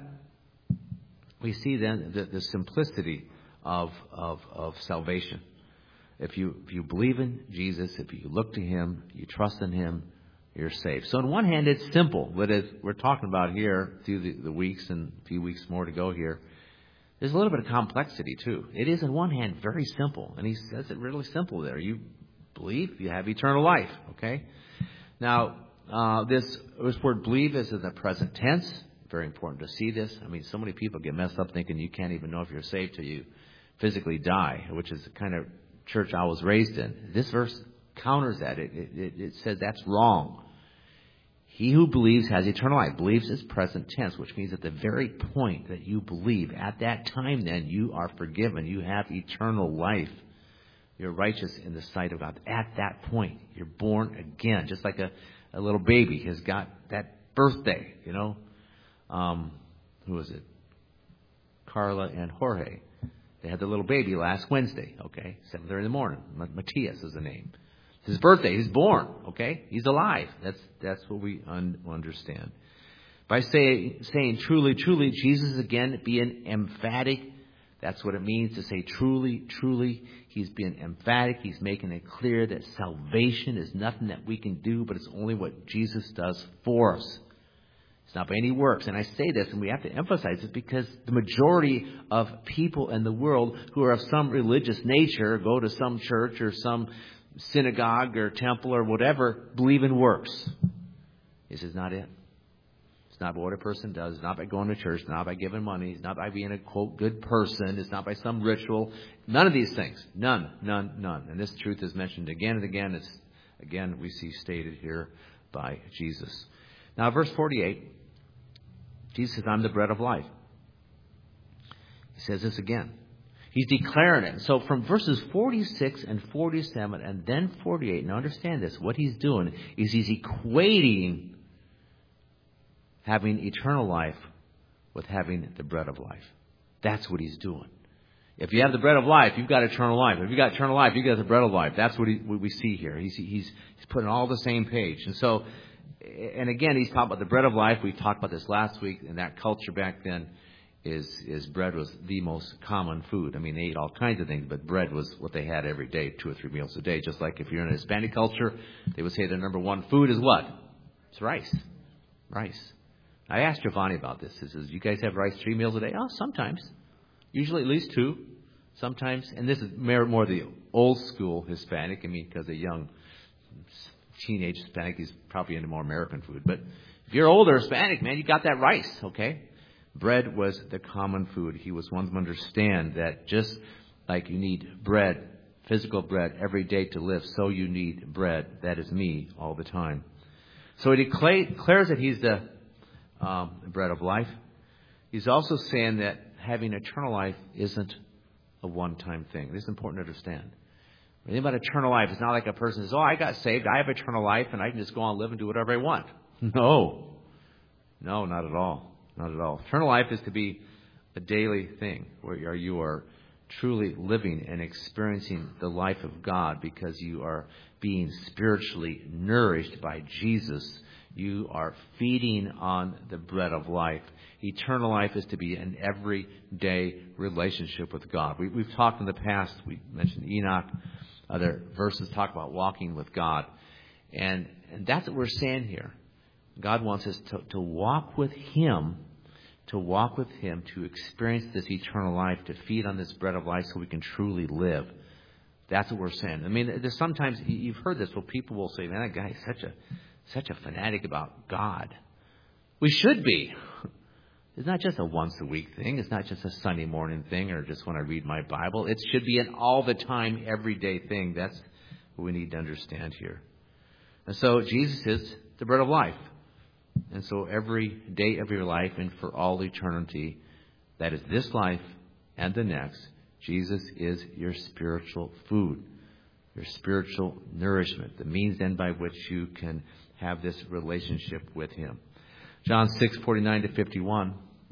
we see then the, the simplicity of, of, of salvation. If you, if you believe in Jesus, if you look to Him, you trust in Him, you're saved. So on one hand, it's simple. But as we're talking about here through the, the weeks and a few weeks more to go here, there's a little bit of complexity too. It is on one hand very simple. And He says it really simple there. You believe, you have eternal life. Okay? Now, uh, this, this word believe is in the present tense. Very important to see this. I mean, so many people get messed up thinking you can't even know if you're saved till you physically die, which is the kind of church I was raised in. This verse counters that. It, it, it says that's wrong. He who believes has eternal life. Believes is present tense, which means at the very point that you believe, at that time then you are forgiven. You have eternal life. You're righteous in the sight of God. At that point, you're born again. Just like a, a little baby has got that birthday, you know. Um, who is it? Carla and Jorge. They had their little baby last Wednesday, okay? seven thirty in the morning. Matthias is the name. It's his birthday. He's born, okay? He's alive. That's that's what we un- understand. By say, saying truly, truly, Jesus again being emphatic. That's what it means to say truly, truly. He's being emphatic. He's making it clear that salvation is nothing that we can do, but it's only what Jesus does for us. It's not by any works. And I say this, and we have to emphasize it, because the majority of people in the world who are of some religious nature, go to some church or some synagogue or temple or whatever, believe in works. This is not it. It's not what a person does. It's not by going to church. It's not by giving money. It's not by being a, quote, good person. It's not by some ritual. None of these things. None, none, none. And this truth is mentioned again and again. It's, again, we see stated here by Jesus. Now, verse forty-eight, Jesus says, I'm the bread of life. He says this again. He's declaring it. So from verses forty-six and forty-seven and then forty-eight, now understand this, what he's doing is he's equating having eternal life with having the bread of life. That's what he's doing. If you have the bread of life, you've got eternal life. If you've got eternal life, you've got the bread of life. That's what, he, what we see here. He's, he's, he's putting all the same page. And so, and again, he's talking about the bread of life. We talked about this last week. In that culture back then, is is bread was the most common food. I mean, they ate all kinds of things, but bread was what they had every day, two or three meals a day. Just like if you're in a Hispanic culture, they would say their number one food is what? It's rice. Rice. I asked Giovanni about this. He says, you guys have rice three meals a day? Oh, sometimes. Usually at least two. Sometimes. And this is more, more the old school Hispanic. I mean, because the young teenage Hispanic, he's probably into more American food. But if you're older Hispanic, man, you got that rice, okay? Bread was the common food. He was one to understand that just like you need bread, physical bread every day to live, so you need bread. That is me all the time. So he declares that he's the um, bread of life. He's also saying that having eternal life isn't a one-time thing. This is important to understand. When you think about eternal life, it's not like a person says, oh, I got saved, I have eternal life, and I can just go on and live and do whatever I want. No. No, not at all. Not at all. Eternal life is to be a daily thing where you are truly living and experiencing the life of God because you are being spiritually nourished by Jesus. You are feeding on the bread of life. Eternal life is to be an everyday relationship with God. We, we've talked in the past, we mentioned Enoch, other verses talk about walking with God. And, and that's what we're saying here. God wants us to, to walk with Him, to walk with Him, to experience this eternal life, to feed on this bread of life so we can truly live. That's what we're saying. I mean, there's sometimes, you've heard this, where people will say, man, that guy is such a, such a fanatic about God. We should be. It's not just a once-a-week thing. It's not just a Sunday morning thing or just when I read my Bible. It should be an all-the-time, everyday thing. That's what we need to understand here. And so Jesus is the bread of life. And so every day of your life and for all eternity, that is this life and the next, Jesus is your spiritual food, your spiritual nourishment, the means then by which you can have this relationship with Him. John six, forty-nine to fifty-one.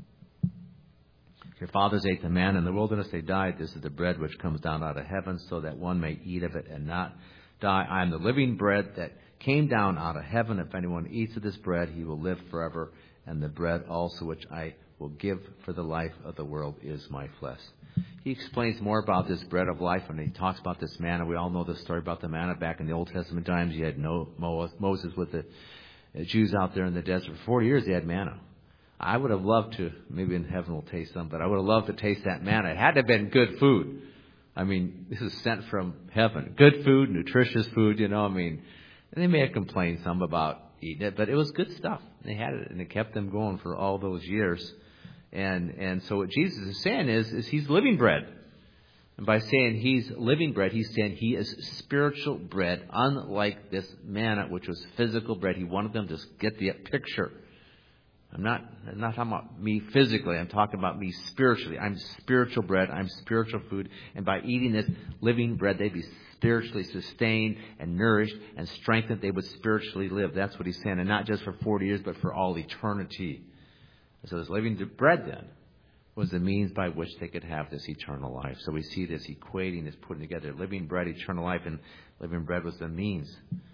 Your fathers ate the manna in the wilderness, they died. This is the bread which comes down out of heaven, so that one may eat of it and not die. I am the living bread that came down out of heaven. If anyone eats of this bread, he will live forever. And the bread also which I will give for the life of the world is my flesh. He explains more about this bread of life when he talks about this manna. We all know the story about the manna back in the Old Testament times. You had no, Moses with the Jews out there in the desert. For forty years they had manna. I would have loved to, maybe in heaven we'll taste some, but I would have loved to taste that manna. It had to have been good food. I mean, this is sent from heaven. Good food, nutritious food, you know, I mean, and they may have complained some about eating it, but it was good stuff. They had it, and it kept them going for all those years. And and so what Jesus is saying is, is He's living bread. And by saying He's living bread, He's saying He is spiritual bread, unlike this manna, which was physical bread. He wanted them to get the picture. I'm not, I'm not talking about me physically. I'm talking about me spiritually. I'm spiritual bread. I'm spiritual food. And by eating this living bread, they'd be spiritually sustained and nourished and strengthened. They would spiritually live. That's what He's saying. And not just for forty years, but for all eternity. So this living bread then was the means by which they could have this eternal life. So we see this equating, this putting together living bread, eternal life, and living bread was the means.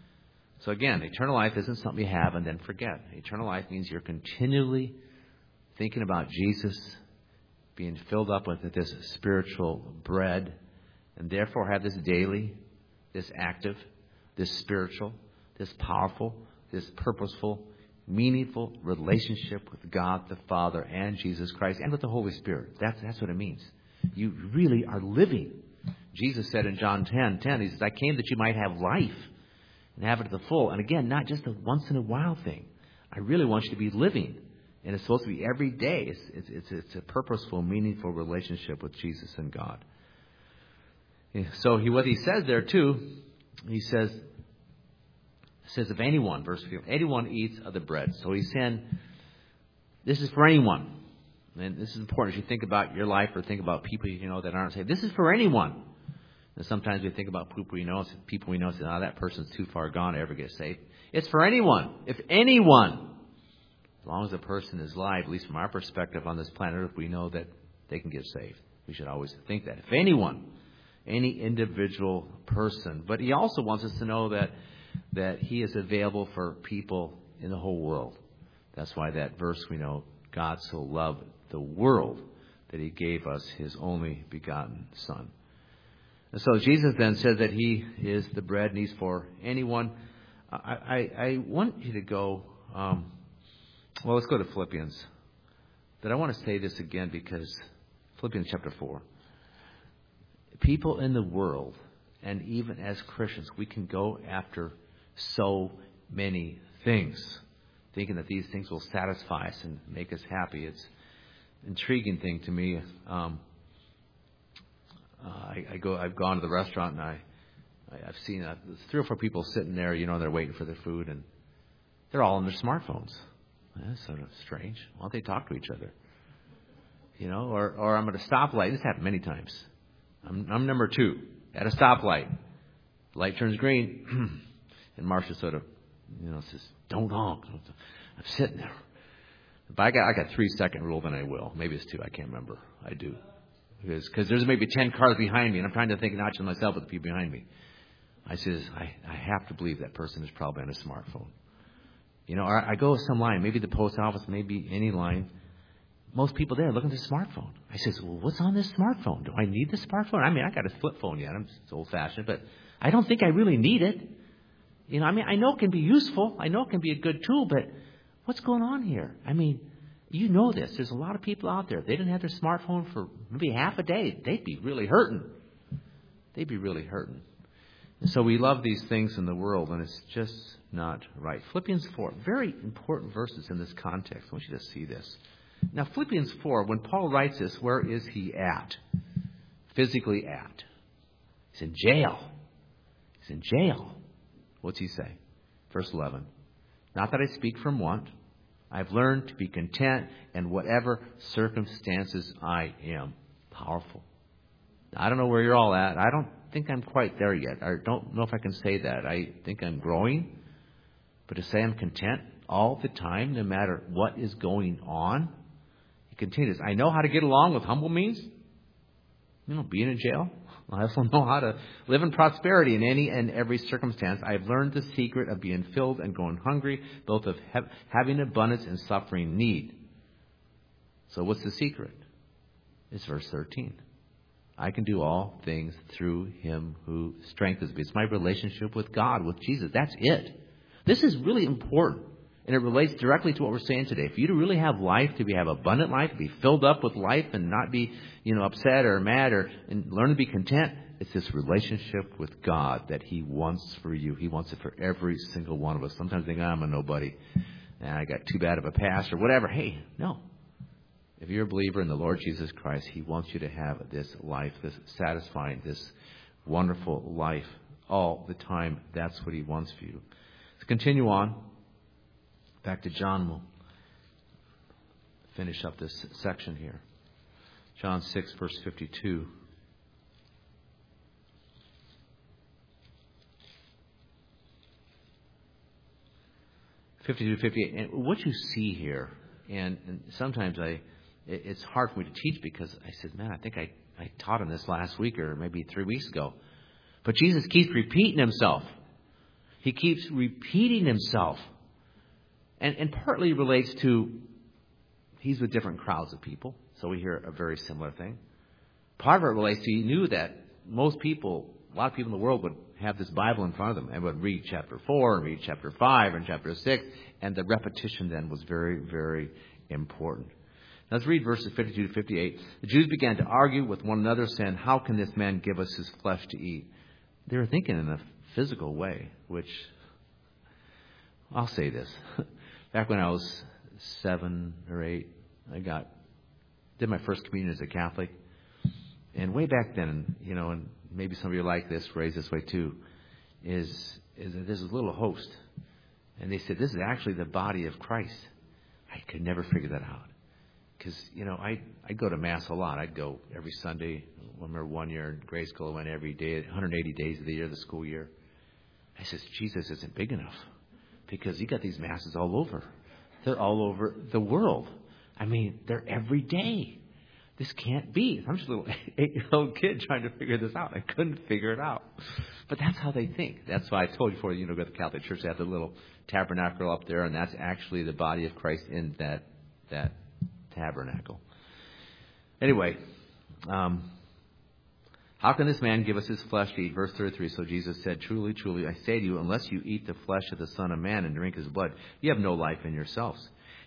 So again, eternal life isn't something you have and then forget. Eternal life means you're continually thinking about Jesus, being filled up with this spiritual bread, and therefore have this daily, this active, this spiritual, this powerful, this purposeful, meaningful relationship with God the Father and Jesus Christ and with the Holy Spirit. That's, that's what it means. You really are living. Jesus said in John ten ten, He says, I came that you might have life and have it to the full. And again, not just a once in a while thing. I really want you to be living. And it's supposed to be every day. It's, it's, it's, it's a purposeful, meaningful relationship with Jesus and God. So he, what he says there too, he says, says if anyone, verse fifteen, anyone eats of the bread. So he's saying, this is for anyone. And this is important as you think about your life or think about people you know that aren't saved. This is for anyone. And sometimes we think about people we know, people we know, say, oh, that person's too far gone to ever get saved. It's for anyone. If anyone, as long as the person is alive, at least from our perspective on this planet Earth, we know that they can get saved. We should always think that. If anyone, any individual person. But he also wants us to know that that he is available for people in the whole world. That's why that verse we know, God so loved the world that He gave us His only begotten Son. And so Jesus then says that He is the bread and He's for anyone. I, I, I want you to go, um, well, let's go to Philippians. But I want to say this again because Philippians chapter four. People in the world, and even as Christians, we can go after so many things, thinking that these things will satisfy us and make us happy. It's an intriguing thing to me. Um, uh, I, I go, I've gone to the restaurant and I, I I've seen uh, three or four people sitting there, you know, and they're waiting for their food, and they're all on their smartphones. That's sort of strange. Why don't they talk to each other? You know, or or I'm at a stoplight. This happened many times. I'm I'm number two at a stoplight. Light turns green, and Marcia sort of, you know, says, "Don't honk." I'm sitting there. If I got I got three second rule, then I will. Maybe it's two. I can't remember. I do, because because there's maybe ten cars behind me, and I'm trying to think not just myself, but the people behind me. I says, I I have to believe that person is probably on a smartphone. You know, or I go with some line, maybe the post office, maybe any line. Most people there look at their smartphone. I says, well, what's on this smartphone? Do I need the smartphone? I mean, I got a flip phone yet. I'm so old-fashioned, but I don't think I really need it. You know, I mean, I know it can be useful. I know it can be a good tool, but what's going on here? I mean, you know this. There's a lot of people out there. If they didn't have their smartphone for maybe half a day, they'd be really hurting. They'd be really hurting. And so we love these things in the world, and it's just not right. Philippians four, very important verses in this context. I want you to see this. Now, Philippians four, when Paul writes this, where is he at? Physically at? He's in jail. He's in jail. What's he say? Verse eleven. Not that I speak from want. I've learned to be content in whatever circumstances I am. Powerful. I don't know where you're all at. I don't think I'm quite there yet. I don't know if I can say that. I think I'm growing. But to say I'm content all the time, no matter what is going on, he continues. I know how to get along with humble means. You know, being in jail. I also know how to live in prosperity in any and every circumstance. I've learned the secret of being filled and going hungry, both of ha- having abundance and suffering need. So what's the secret? It's verse thirteen. I can do all things through him who strengthens me. It's my relationship with God, with Jesus. That's it. This is really important, and it relates directly to what we're saying today. For you to really have life, to be have abundant life, to be filled up with life, and not be, you know, upset or mad, or and learn to be content, it's this relationship with God that he wants for you. He wants it for every single one of us. Sometimes we think, oh, I'm a nobody, and I got too bad of a past, or whatever. Hey, no. If you're a believer in the Lord Jesus Christ, he wants you to have this life, this satisfying, this wonderful life all the time. That's what he wants for you. To continue on, back to John, we'll finish up this section here. John six, verse fifty-two. fifty-two, fifty-eight. And what you see here, and, and sometimes I, it, it's hard for me to teach because I said, man, I think I, I taught him this last week or maybe three weeks ago. But Jesus keeps repeating himself. He keeps repeating himself. And, and partly relates to, he's with different crowds of people. So we hear a very similar thing. Part of it relates to, he knew that most people, a lot of people in the world would have this Bible in front of them and would read chapter four and read chapter five and chapter six. And the repetition then was very, very important. Now let's read verses fifty-two to fifty-eight. The Jews began to argue with one another, saying, how can this man give us his flesh to eat? They were thinking in a physical way, which I'll say this. Back when I was seven or eight, I got did my first communion as a Catholic. And way back then, you know, and maybe some of you are like this, raised this way too, is is that there's a little host. And they said, this is actually the body of Christ. I could never figure that out. Because, you know, I I go to Mass a lot. I'd go every Sunday. I remember one year in grade school, I went every day, one hundred eighty days of the year, the school year. I said, Jesus isn't big enough. Because you got these Masses all over. They're all over the world. I mean, they're every day. This can't be. I'm just a little eight-year-old kid trying to figure this out. I couldn't figure it out. But that's how they think. That's why I told you before, you know, go to the Catholic Church, they have the little tabernacle up there, and that's actually the body of Christ in that that tabernacle. Anyway, um, how can this man give us his flesh to eat? Verse thirty-three, so Jesus said, truly, truly, I say to you, unless you eat the flesh of the Son of Man and drink his blood, you have no life in yourselves.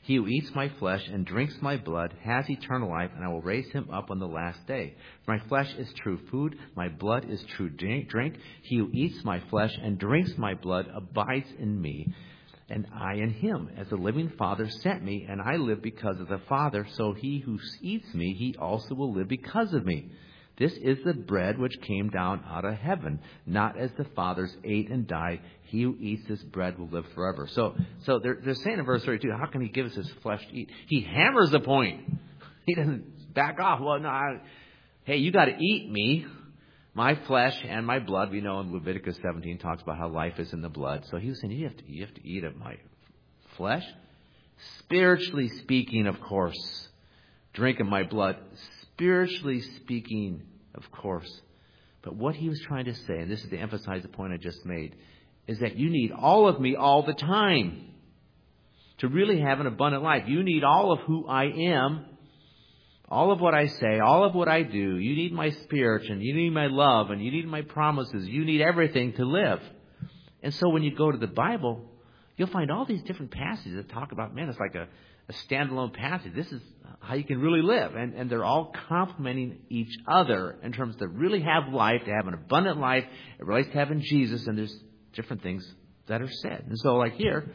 He who eats my flesh and drinks my blood has eternal life, and I will raise him up on the last day. For my flesh is true food, my blood is true drink. He who eats my flesh and drinks my blood abides in me, and I in him. As the living Father sent me, and I live because of the Father, so he who eats me, he also will live because of me. This is the bread which came down out of heaven, not as the fathers ate and died. He who eats this bread will live forever. So, so they're, they're saying in verse thirty-two, how can he give us his flesh to eat? He hammers the point. He doesn't back off. Well, no, I, hey, you got to eat me, my flesh and my blood. We know in Leviticus seventeen talks about how life is in the blood. So he was saying, you have to, you have to eat of my flesh. Spiritually speaking, of course. Drink of my blood. Spiritually speaking, of course. But what he was trying to say, and this is to emphasize the point I just made, is that you need all of me all the time to really have an abundant life. You need all of who I am, all of what I say, all of what I do. You need my spirit, and you need my love, and you need my promises. You need everything to live. And so when you go to the Bible, you'll find all these different passages that talk about, man, it's like a, a standalone passage. This is how you can really live. And, and they're all complementing each other in terms to really have life, to have an abundant life. It relates to having Jesus, and there's different things that are said. And so like here,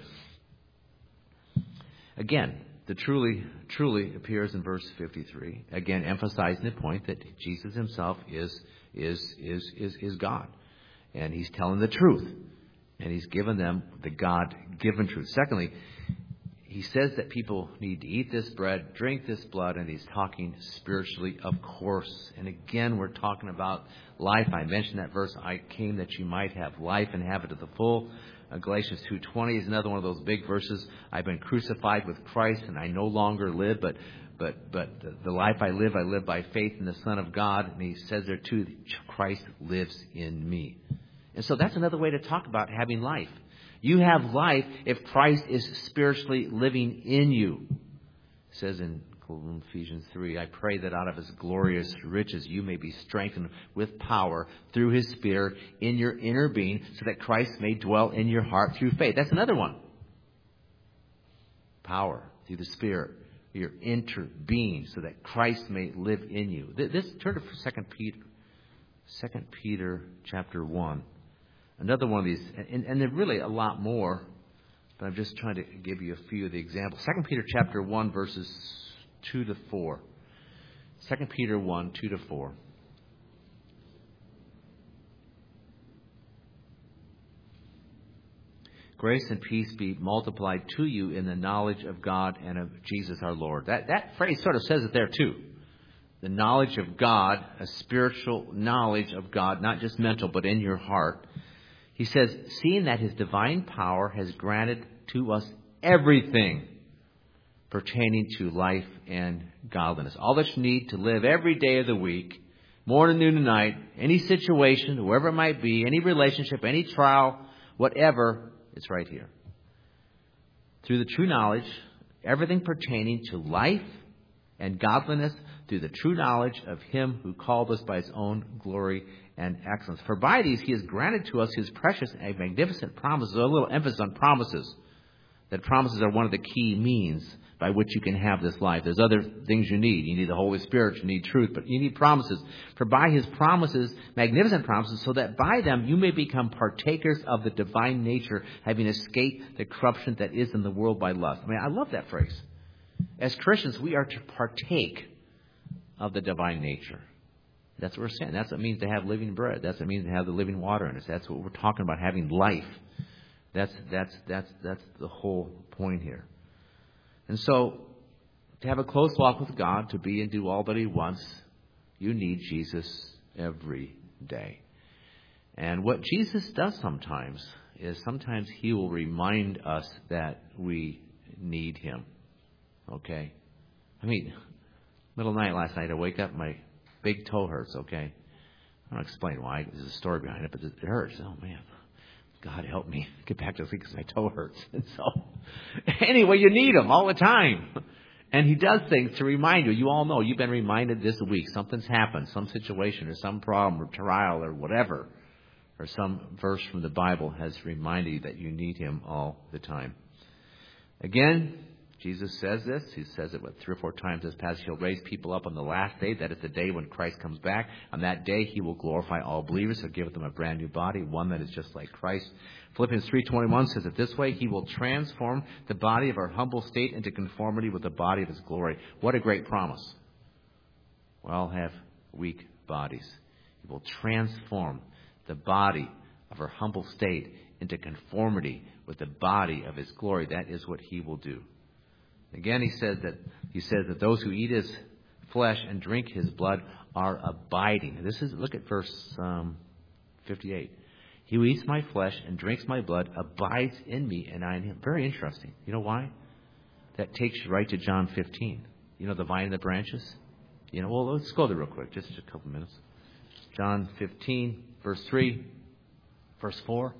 again, the truly, truly appears in verse fifty-three. Again, emphasizing the point that Jesus himself is, is, is, is, is God. And he's telling the truth. And he's given them the God-given truth. Secondly, he says that people need to eat this bread, drink this blood, and he's talking spiritually, of course. And again, we're talking about life. I mentioned that verse, I came that you might have life and have it to the full. Uh, Galatians two twenty is another one of those big verses. I've been crucified with Christ, and I no longer live, but but but the, the life I live, I live by faith in the Son of God. And he says there too, Christ lives in me. And so that's another way to talk about having life. You have life if Christ is spiritually living in you. It says in Ephesians three, I pray that out of his glorious riches you may be strengthened with power through his Spirit in your inner being, so that Christ may dwell in your heart through faith. That's another one. Power through the Spirit, your inner being, so that Christ may live in you. This, turn to Second Peter, Second Peter chapter one. Another one of these, and, and there's really a lot more, but I'm just trying to give you a few of the examples. Second Peter chapter one, verses two to four. Second Peter one, two to four. Grace and peace be multiplied to you in the knowledge of God and of Jesus our Lord. That, that phrase sort of says it there too. The knowledge of God, a spiritual knowledge of God, not just mental, but in your heart. He says, seeing that his divine power has granted to us everything pertaining to life and godliness. All that you need to live every day of the week, morning, noon, and night, any situation, whoever it might be, any relationship, any trial, whatever, it's right here. Through the true knowledge, everything pertaining to life and godliness, through the true knowledge of him who called us by his own glory and excellence. For by these he has granted to us his precious and magnificent promises. A little emphasis on promises. That promises are one of the key means by which you can have this life. There's other things you need. You need the Holy Spirit. You need truth. But you need promises. For by his promises, magnificent promises, so that by them you may become partakers of the divine nature, having escaped the corruption that is in the world by lust. I mean, I love that phrase. As Christians, we are to partake of the divine nature. That's what we're saying. That's what it means to have living bread. That's what it means to have the living water in us. That's what we're talking about, having life. That's that's that's that's the whole point here. And so, to have a close walk with God, to be and do all that he wants, you need Jesus every day. And what Jesus does sometimes is sometimes he will remind us that we need him. Okay? I mean, middle of the night last night, I wake up, my big toe hurts, okay? I don't explain why. There's a story behind it, but it hurts. Oh, man. God help me get back to sleep because my toe hurts. And so, anyway, you need him all the time. And he does things to remind you. You all know, you've been reminded this week. Something's happened, some situation or some problem or trial or whatever. Or some verse from the Bible has reminded you that you need him all the time. Again, Jesus says this. He says it, what, three or four times this passage. He'll raise people up on the last day. That is the day when Christ comes back. On that day, he will glorify all believers. He'll give them a brand new body, one that is just like Christ. Philippians three twenty-one says it this way. He will transform the body of our humble state into conformity with the body of his glory. What a great promise. We all have weak bodies. He will transform the body of our humble state into conformity with the body of his glory. That is what he will do. Again, he says that he says that those who eat his flesh and drink his blood are abiding. This is look at verse um, fifty-eight. He who eats my flesh and drinks my blood abides in me, and I in him. Very interesting. You know why? That takes you right to John fifteen. You know the vine and the branches. You know. Well, let's go there real quick, just a couple minutes. John fifteen, verse three, verse four.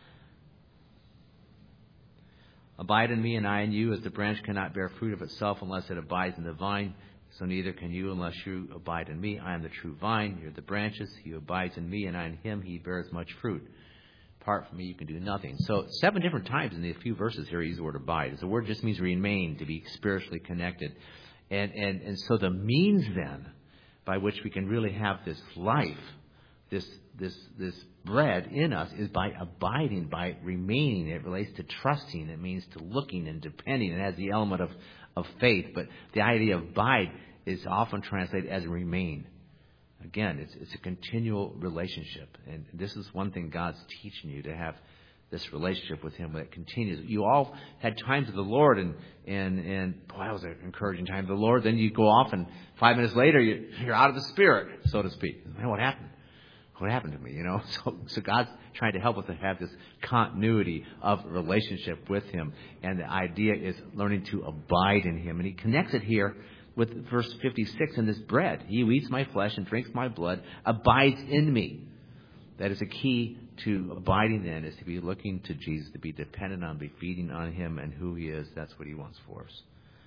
Abide in me and I in you, as the branch cannot bear fruit of itself unless it abides in the vine. So neither can you unless you abide in me. I am the true vine, you're the branches. He who abides in me and I in him, he bears much fruit. Apart from me, you can do nothing. So seven different times in the few verses here, he uses the word abide. The word just means remain, to be spiritually connected. And, and, and so the means then by which we can really have this life, this this this bread in us, is by abiding, by remaining. It relates to trusting. It means to looking and depending. It has the element of, of faith. But the idea of abide is often translated as remain. Again, it's it's a continual relationship. And this is one thing God's teaching you, to have this relationship with him that continues. You all had times of the Lord, and and and boy, that was an encouraging time of the Lord. Then you go off, and five minutes later, you, you're out of the Spirit, so to speak. Man, what happened? What happened to me? You know, so so God's trying to help us to have this continuity of relationship with him, and the idea is learning to abide in him. And he connects it here with verse fifty-six in this bread. He who eats my flesh and drinks my blood abides in me. That is a key to abiding in, is to be looking to Jesus, to be dependent on, be feeding on him and who he is. That's what he wants for us.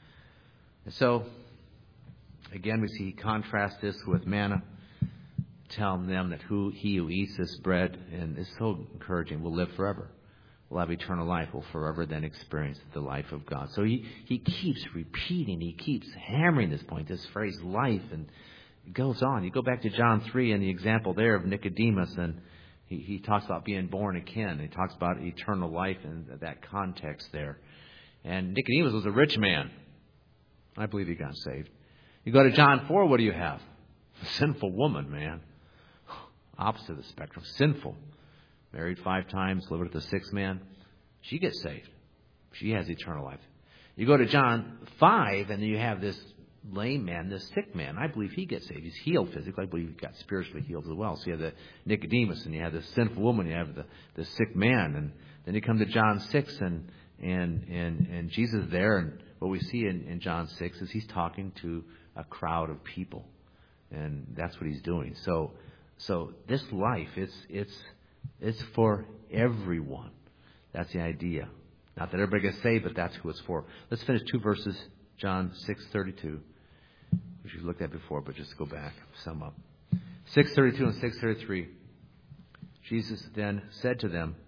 And so, again, we see contrast this with manna. Telling them that who he who eats this bread, and is so encouraging, will live forever. Will have eternal life, will forever then experience the life of God. So he, he keeps repeating, he keeps hammering this point, this phrase life, and it goes on. You go back to John three and the example there of Nicodemus, and he, he talks about being born again. He talks about eternal life in that context there. And Nicodemus was a rich man. I believe he got saved. You go to John four, what do you have? A sinful woman, man. Opposite of the spectrum. Sinful. Married five times, lived with the sixth man. She gets saved. She has eternal life. You go to John five, and then you have this lame man, this sick man. I believe he gets saved. He's healed physically. I believe he got spiritually healed as well. So you have the Nicodemus, and you have the sinful woman, you have the, the sick man. And then you come to John six, and and and, and Jesus is there. And what we see in, in John six is he's talking to a crowd of people. And that's what he's doing. So So this life, it's it's it's for everyone. That's the idea. Not that everybody gets saved, but that's who it's for. Let's finish two verses, John six thirty-two, which we've looked at before, but just go back, sum up. six thirty-two and six thirty-three. Jesus then said to them,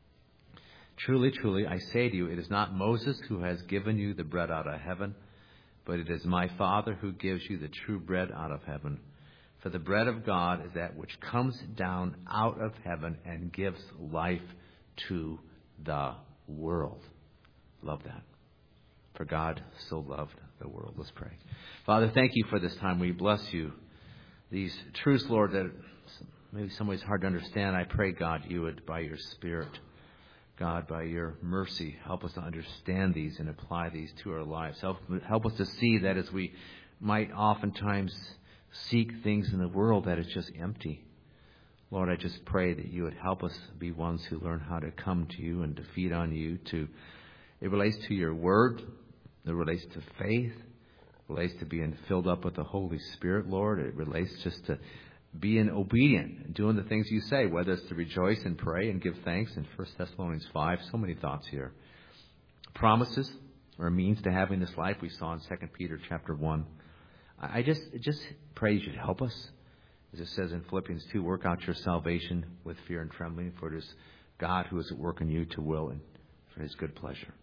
"Truly, truly, I say to you, it is not Moses who has given you the bread out of heaven, but it is my Father who gives you the true bread out of heaven. For the bread of God is that which comes down out of heaven and gives life to the world." Love that. For God so loved the world. Let's pray. Father, thank you for this time. We bless you. These truths, Lord, that maybe some ways hard to understand. I pray, God, you would, by your Spirit, God, by your mercy, help us to understand these and apply these to our lives. Help, help us to see that as we might oftentimes seek things in the world, that is just empty. Lord, I just pray that you would help us be ones who learn how to come to you and to feed on you. To it relates to your word. It relates to faith. It relates to being filled up with the Holy Spirit, Lord. It relates just to being obedient and doing the things you say, whether it's to rejoice and pray and give thanks in First Thessalonians five. So many thoughts here. Promises are a means to having this life. We saw in Second Peter chapter one. I just just pray you should help us. As it says in Philippians two, work out your salvation with fear and trembling, for it is God who is at work in you to will and for his good pleasure.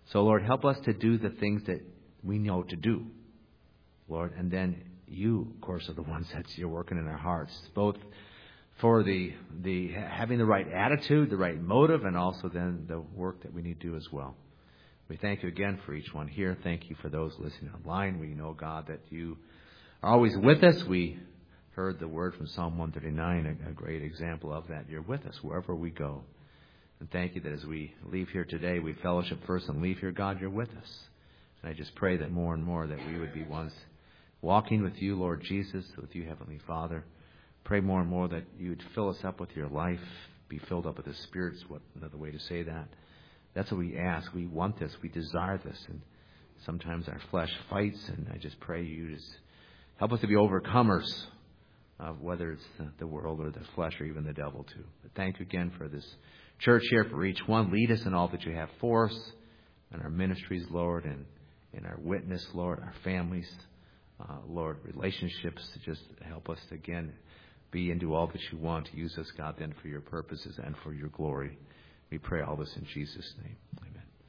So, Lord, help us to do the things that we know to do, Lord. And then you, of course, are the ones that you're working in our hearts, both for the the having the right attitude, the right motive, and also then the work that we need to do as well. We thank you again for each one here. Thank you for those listening online. We know, God, that you are always with us. We heard the word from Psalm one thirty-nine, a, a great example of that. You're with us wherever we go. And thank you that as we leave here today, we fellowship first and leave here, God, you're with us. And I just pray that more and more that we would be ones walking with you, Lord Jesus, with you, Heavenly Father. Pray more and more that you would fill us up with your life, be filled up with the Spirit. What another way to say that? That's what we ask. We want this. We desire this. And sometimes our flesh fights, and I just pray you just help us to be overcomers of whether it's the, the world or the flesh or even the devil too. But thank you again for this church here, for each one. Lead us in all that you have for us, in our ministries, Lord, and in our witness, Lord, our families, uh, Lord, relationships. Just help us to, again, be and do all that you want. Use us, God, then for your purposes and for your glory. We pray all this in Jesus' name. Amen.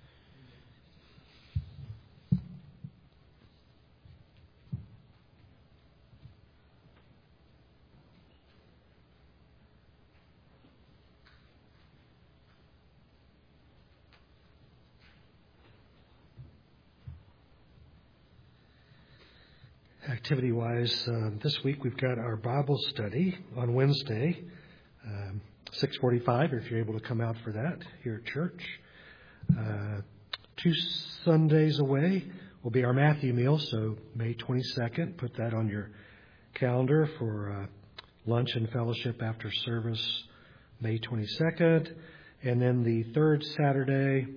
Activity-wise, uh, this week we've got our Bible study on Wednesday, um, six forty-five, if you're able to come out for that here at church. Uh, two Sundays away will be our Matthew meal, so May twenty-second. Put that on your calendar for uh, lunch and fellowship after service, May twenty-second. And then the third Saturday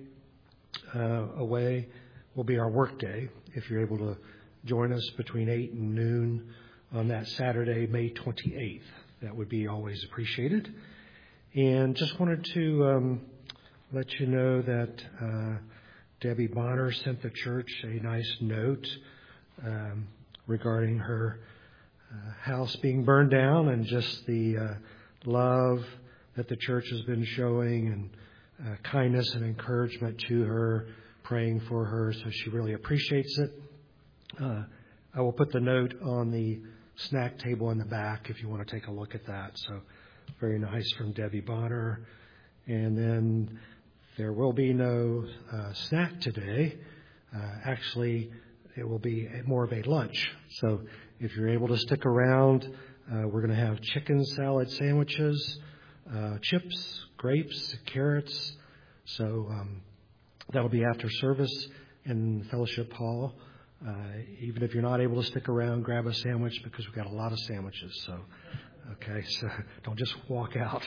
uh, away will be our work day, if you're able to join us between eight and noon on that Saturday, May twenty-eighth. That would be always appreciated. And just wanted to um, let you know that uh, Debbie Bonner sent the church a nice note um, regarding her uh, house being burned down, and just the uh, love that the church has been showing, and uh, kindness and encouragement to her, praying for her. So she really appreciates it. Uh, I will put the note on the snack table in the back if you want to take a look at that. So very nice from Debbie Bonner. And then there will be no uh, snack today. Uh, actually, it will be more of a lunch. So if you're able to stick around, uh, we're going to have chicken salad sandwiches, uh, chips, grapes, carrots. So um, that'll be after service in Fellowship Hall. Uh, even if you're not able to stick around, grab a sandwich, because we've got a lot of sandwiches. So, okay, so don't just walk out.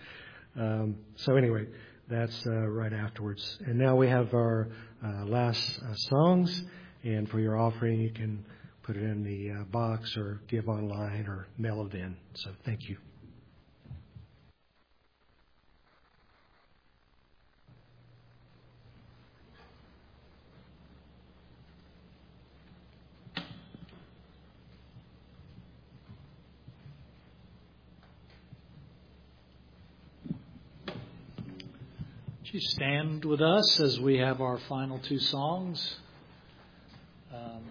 um, so anyway, that's uh, right afterwards. And now we have our uh, last uh, songs. And for your offering, you can put it in the uh, box or give online or mail it in. So thank you. You stand with us as we have our final two songs. Um,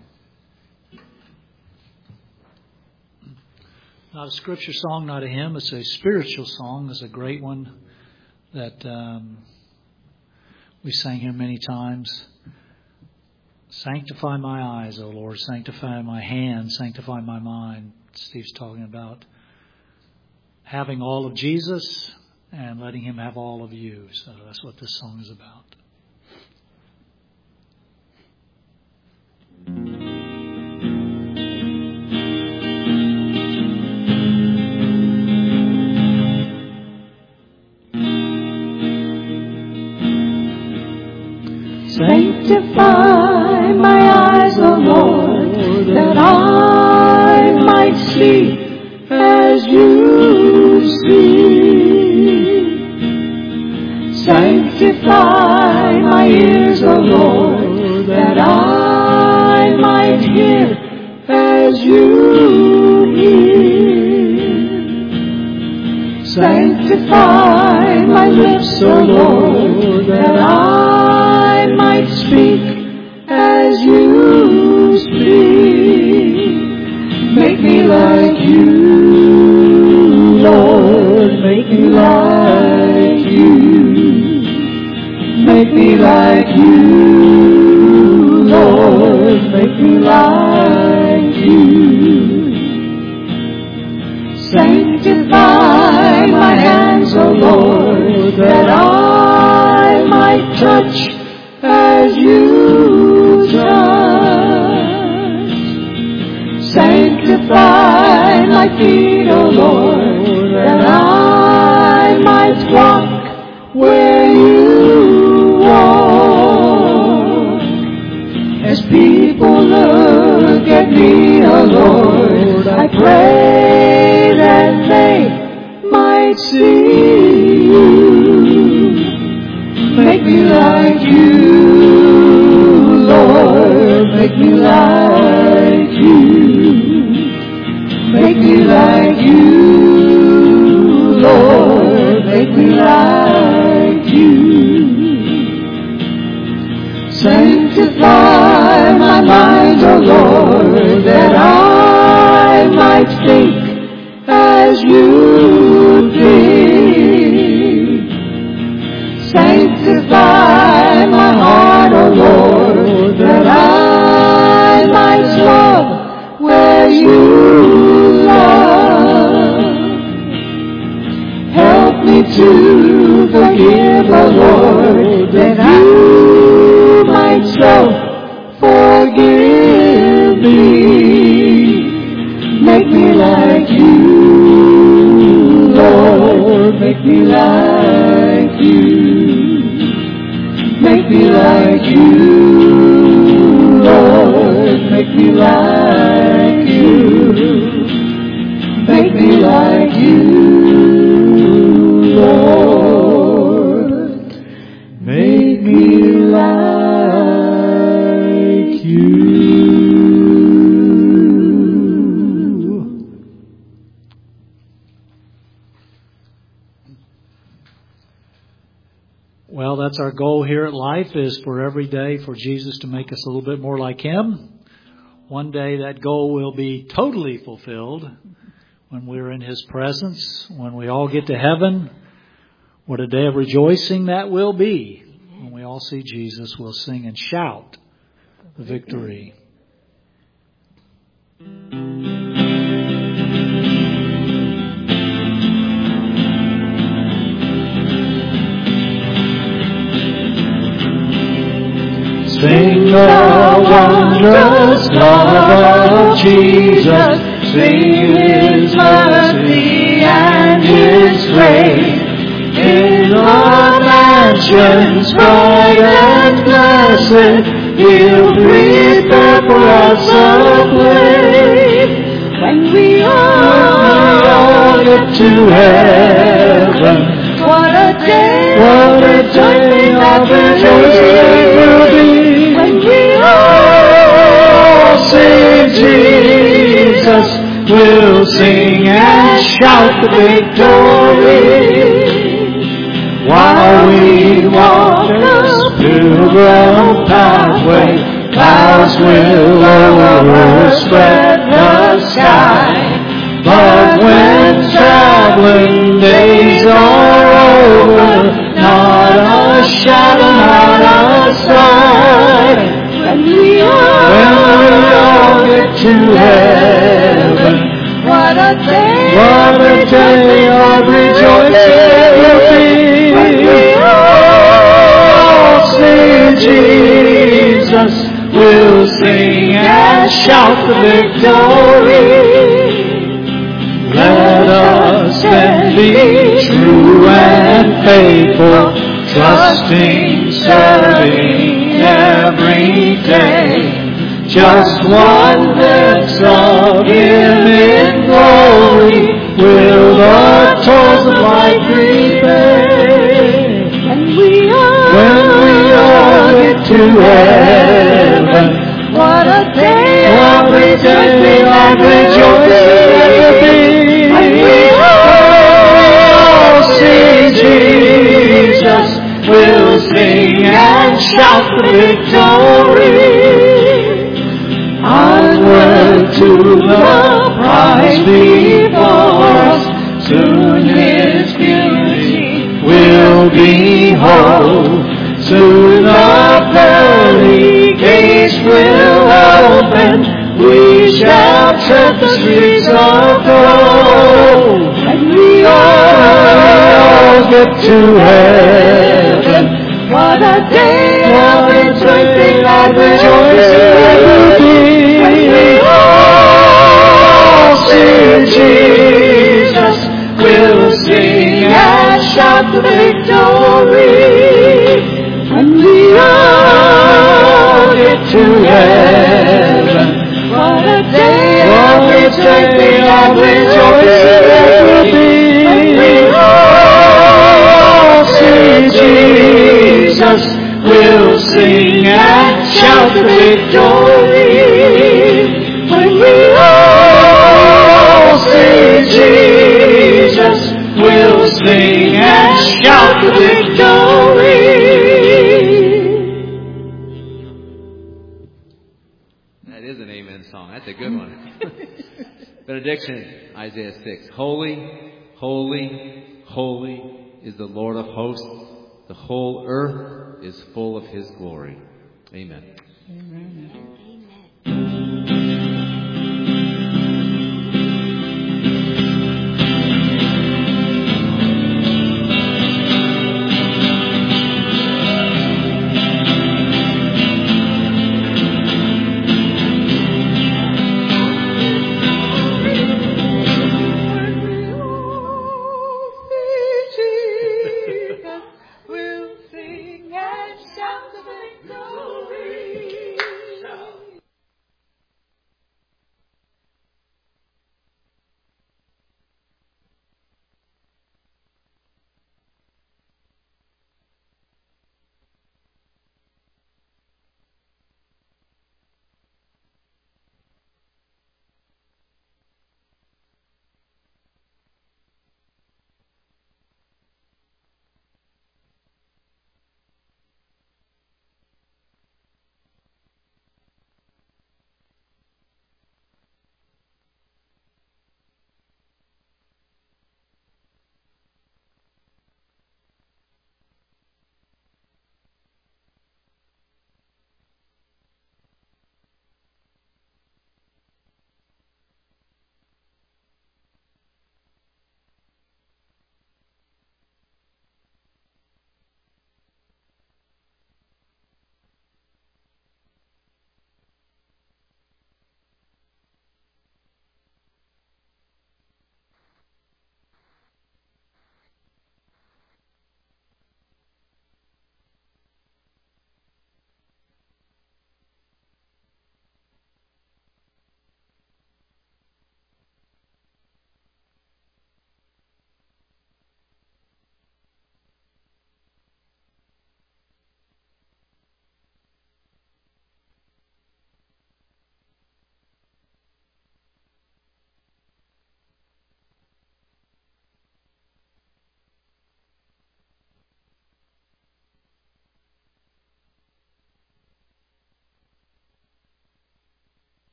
not a scripture song, not a hymn. It's a spiritual song. It's a great one that um, we sang here many times. Sanctify my eyes, O Lord. Sanctify my hands. Sanctify my mind. Steve's talking about having all of Jesus and letting him have all of you. So that's what this song is about. Sanctify my eyes, O Lord, that I might see as you see. Sanctify my ears, O Lord, that I might hear as you hear. Sanctify my lips, O Lord, that I might speak speak as you speak. Make me like you, Lord, make me like you. Make me like you, Lord, make me like you. Sanctify my hands, O Lord, that I might touch as you touch. Sanctify my feet, O Lord, that I might walk where you walk. As people look at me, O Lord, I pray that they might see you. Make me like you, Lord, make me like you. Make me like you, Lord, make me like you. Sanctify my mind, O Lord, that I might think as you think. Sanctify my heart, O Lord, that I might love where you love. Help me to forgive, O Lord, that you might so forgive me. Make me like you, Lord, make me like you. Make me like you, Lord, make me like you. Make me like you, Lord, make me like you. Well, that's our goal here at Life, is for every day for Jesus to make us a little bit more like Him. One day that goal will be totally fulfilled when we're in His presence, when we all get to heaven. What a day of rejoicing that will be. When we all see Jesus, we'll sing and shout the victory. Sing the wondrous love of Jesus, sing His mercy and His grace. In the mansions bright and blessed, He'll prepare for us a place. When we all get to heaven, what a day, what a day of rejoicing will be. When we all sing Jesus, we'll sing and shout the victory. While we walk this pilgrim pathway, clouds will overspread the sky. But when traveling days are over, not a shadow, not a sign. When we all, when we all get to heaven, what a day, what a day of rejoicing will be. When we all sing Jesus, we'll sing and shout the victory. Let us then be true and faithful, trusting, serving every day. Just one glimpse of Him in glory will the toils of life repay. When we all, when we all get to heaven, what a day, what a day of rejoicing it will be. When we all see Jesus, we'll sing and shout the victory. Onward to the prize before us, soon His beauty will behold. Soon the pearly gates will open, we shall tread the streets of gold, and we all get to heaven. What a day of rejoicing and rejoicing it will be, when we all see Jesus. We'll sing and shout the victory, when we all get to heaven. What a day of rejoicing and rejoicing it will be, when we all see Jesus. We'll sing and shout the victory, when we all see Jesus. We'll sing and shout the victory. That is an amen song. That's a good one. Benediction, Isaiah six. Holy, holy, holy is the Lord of hosts. The whole earth is full of His glory. Amen. Amen. We'll sing and shout the victory.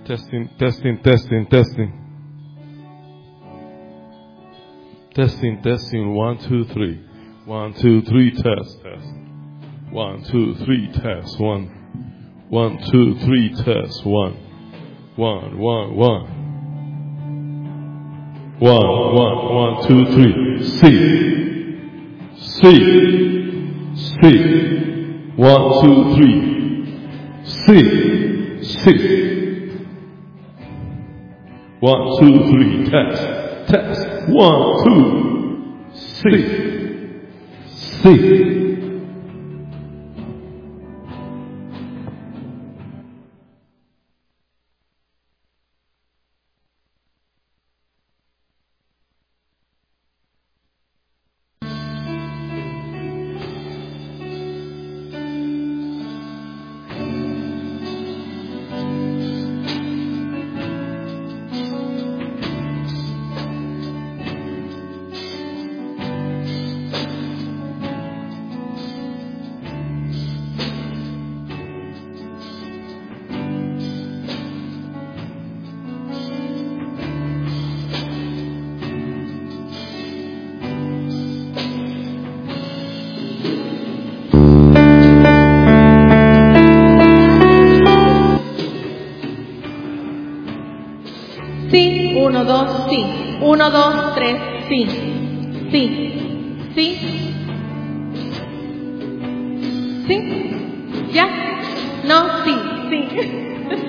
Testing, testing, testing, testing. Testing, testing, one, two, three. One, two, three, test, test. One, two, three, test, one. One, two, three, test, one. One, one, one. One, one, one, two, three. C. C. C. One, two, three. C. C. One, two, three, test, test. One, two. C. C. Uno, dos, sí. Uno, dos, tres, sí. Sí. Sí. Sí. ¿Ya? No, sí, sí.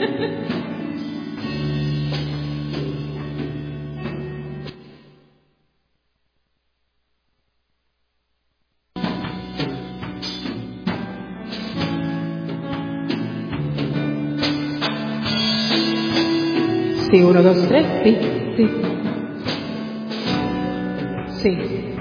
Sí, uno, dos, tres, sí, sí. Sí.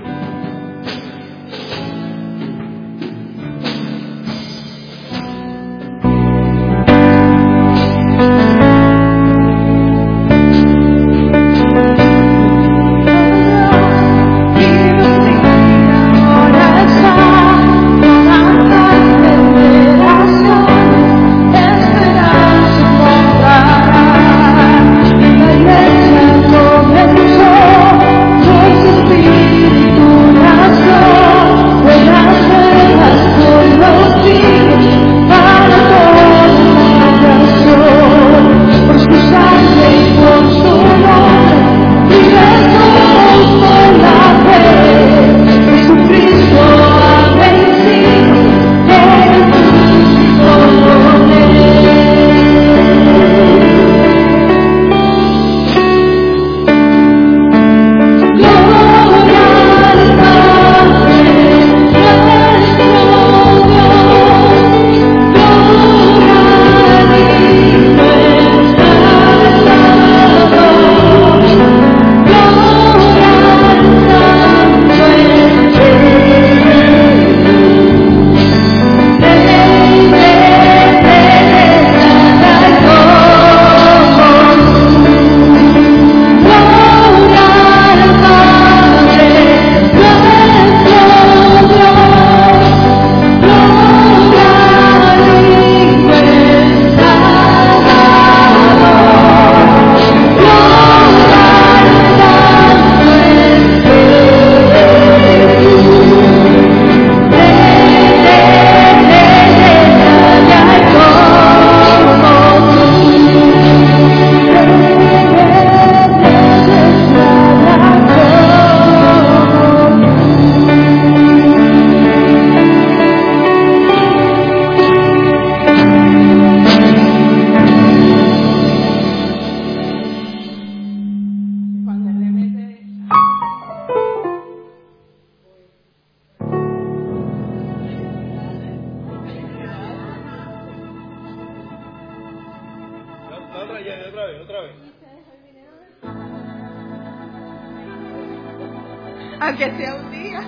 Aunque sea un día.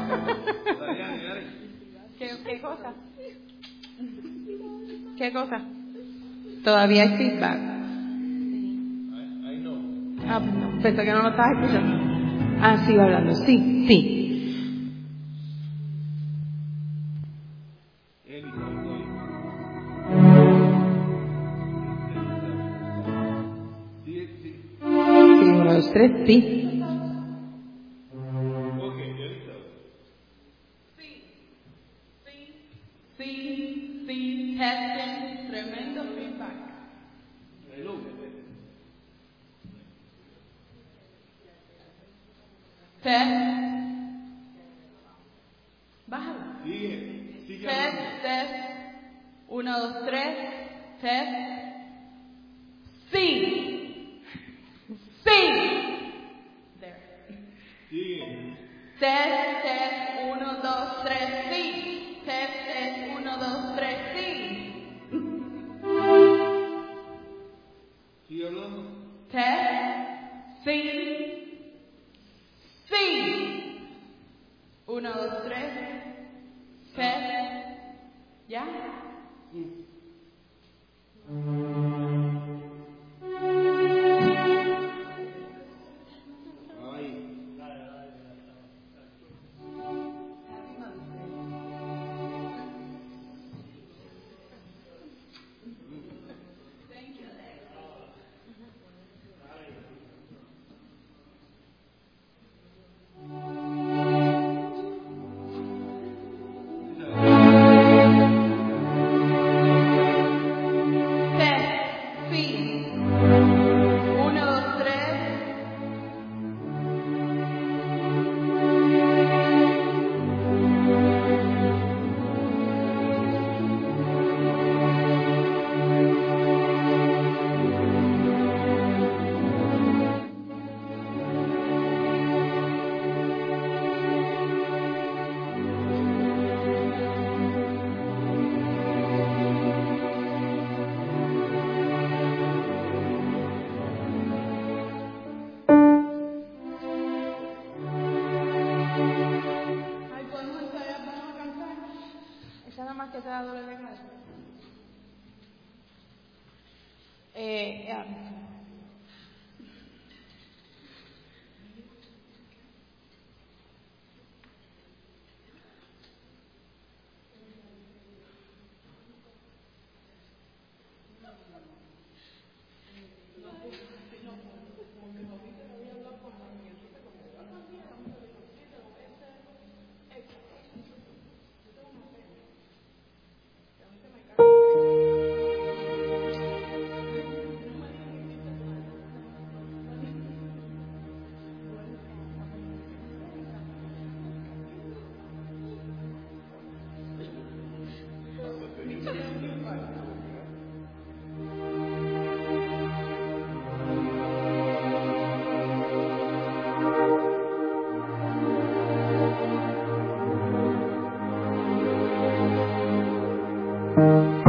¿Qué, ¿Qué cosa? ¿Qué cosa? Todavía hay feedback. Ah, no, pensé que no lo estabas escuchando. Ah, sigo hablando. Sí, sí. tres, sí. Sí, sí, testing, tremendo feedback. Test. Bájalo. Test, test. Uno, dos, tres. Test. Sí. Sí. There. Test, test. Uno, dos, tres. Sí. Test, test. Uno, dos, tres. Sí. Test. Sí. Sí. Uno, dos, tres. Test. ¿Ya? Test. Sí. Uno, dos, tres. Ay, podemos ensayar, podemos cantar. Esa nada más que te da dolor de cabeza. Eh, ya. Thank you.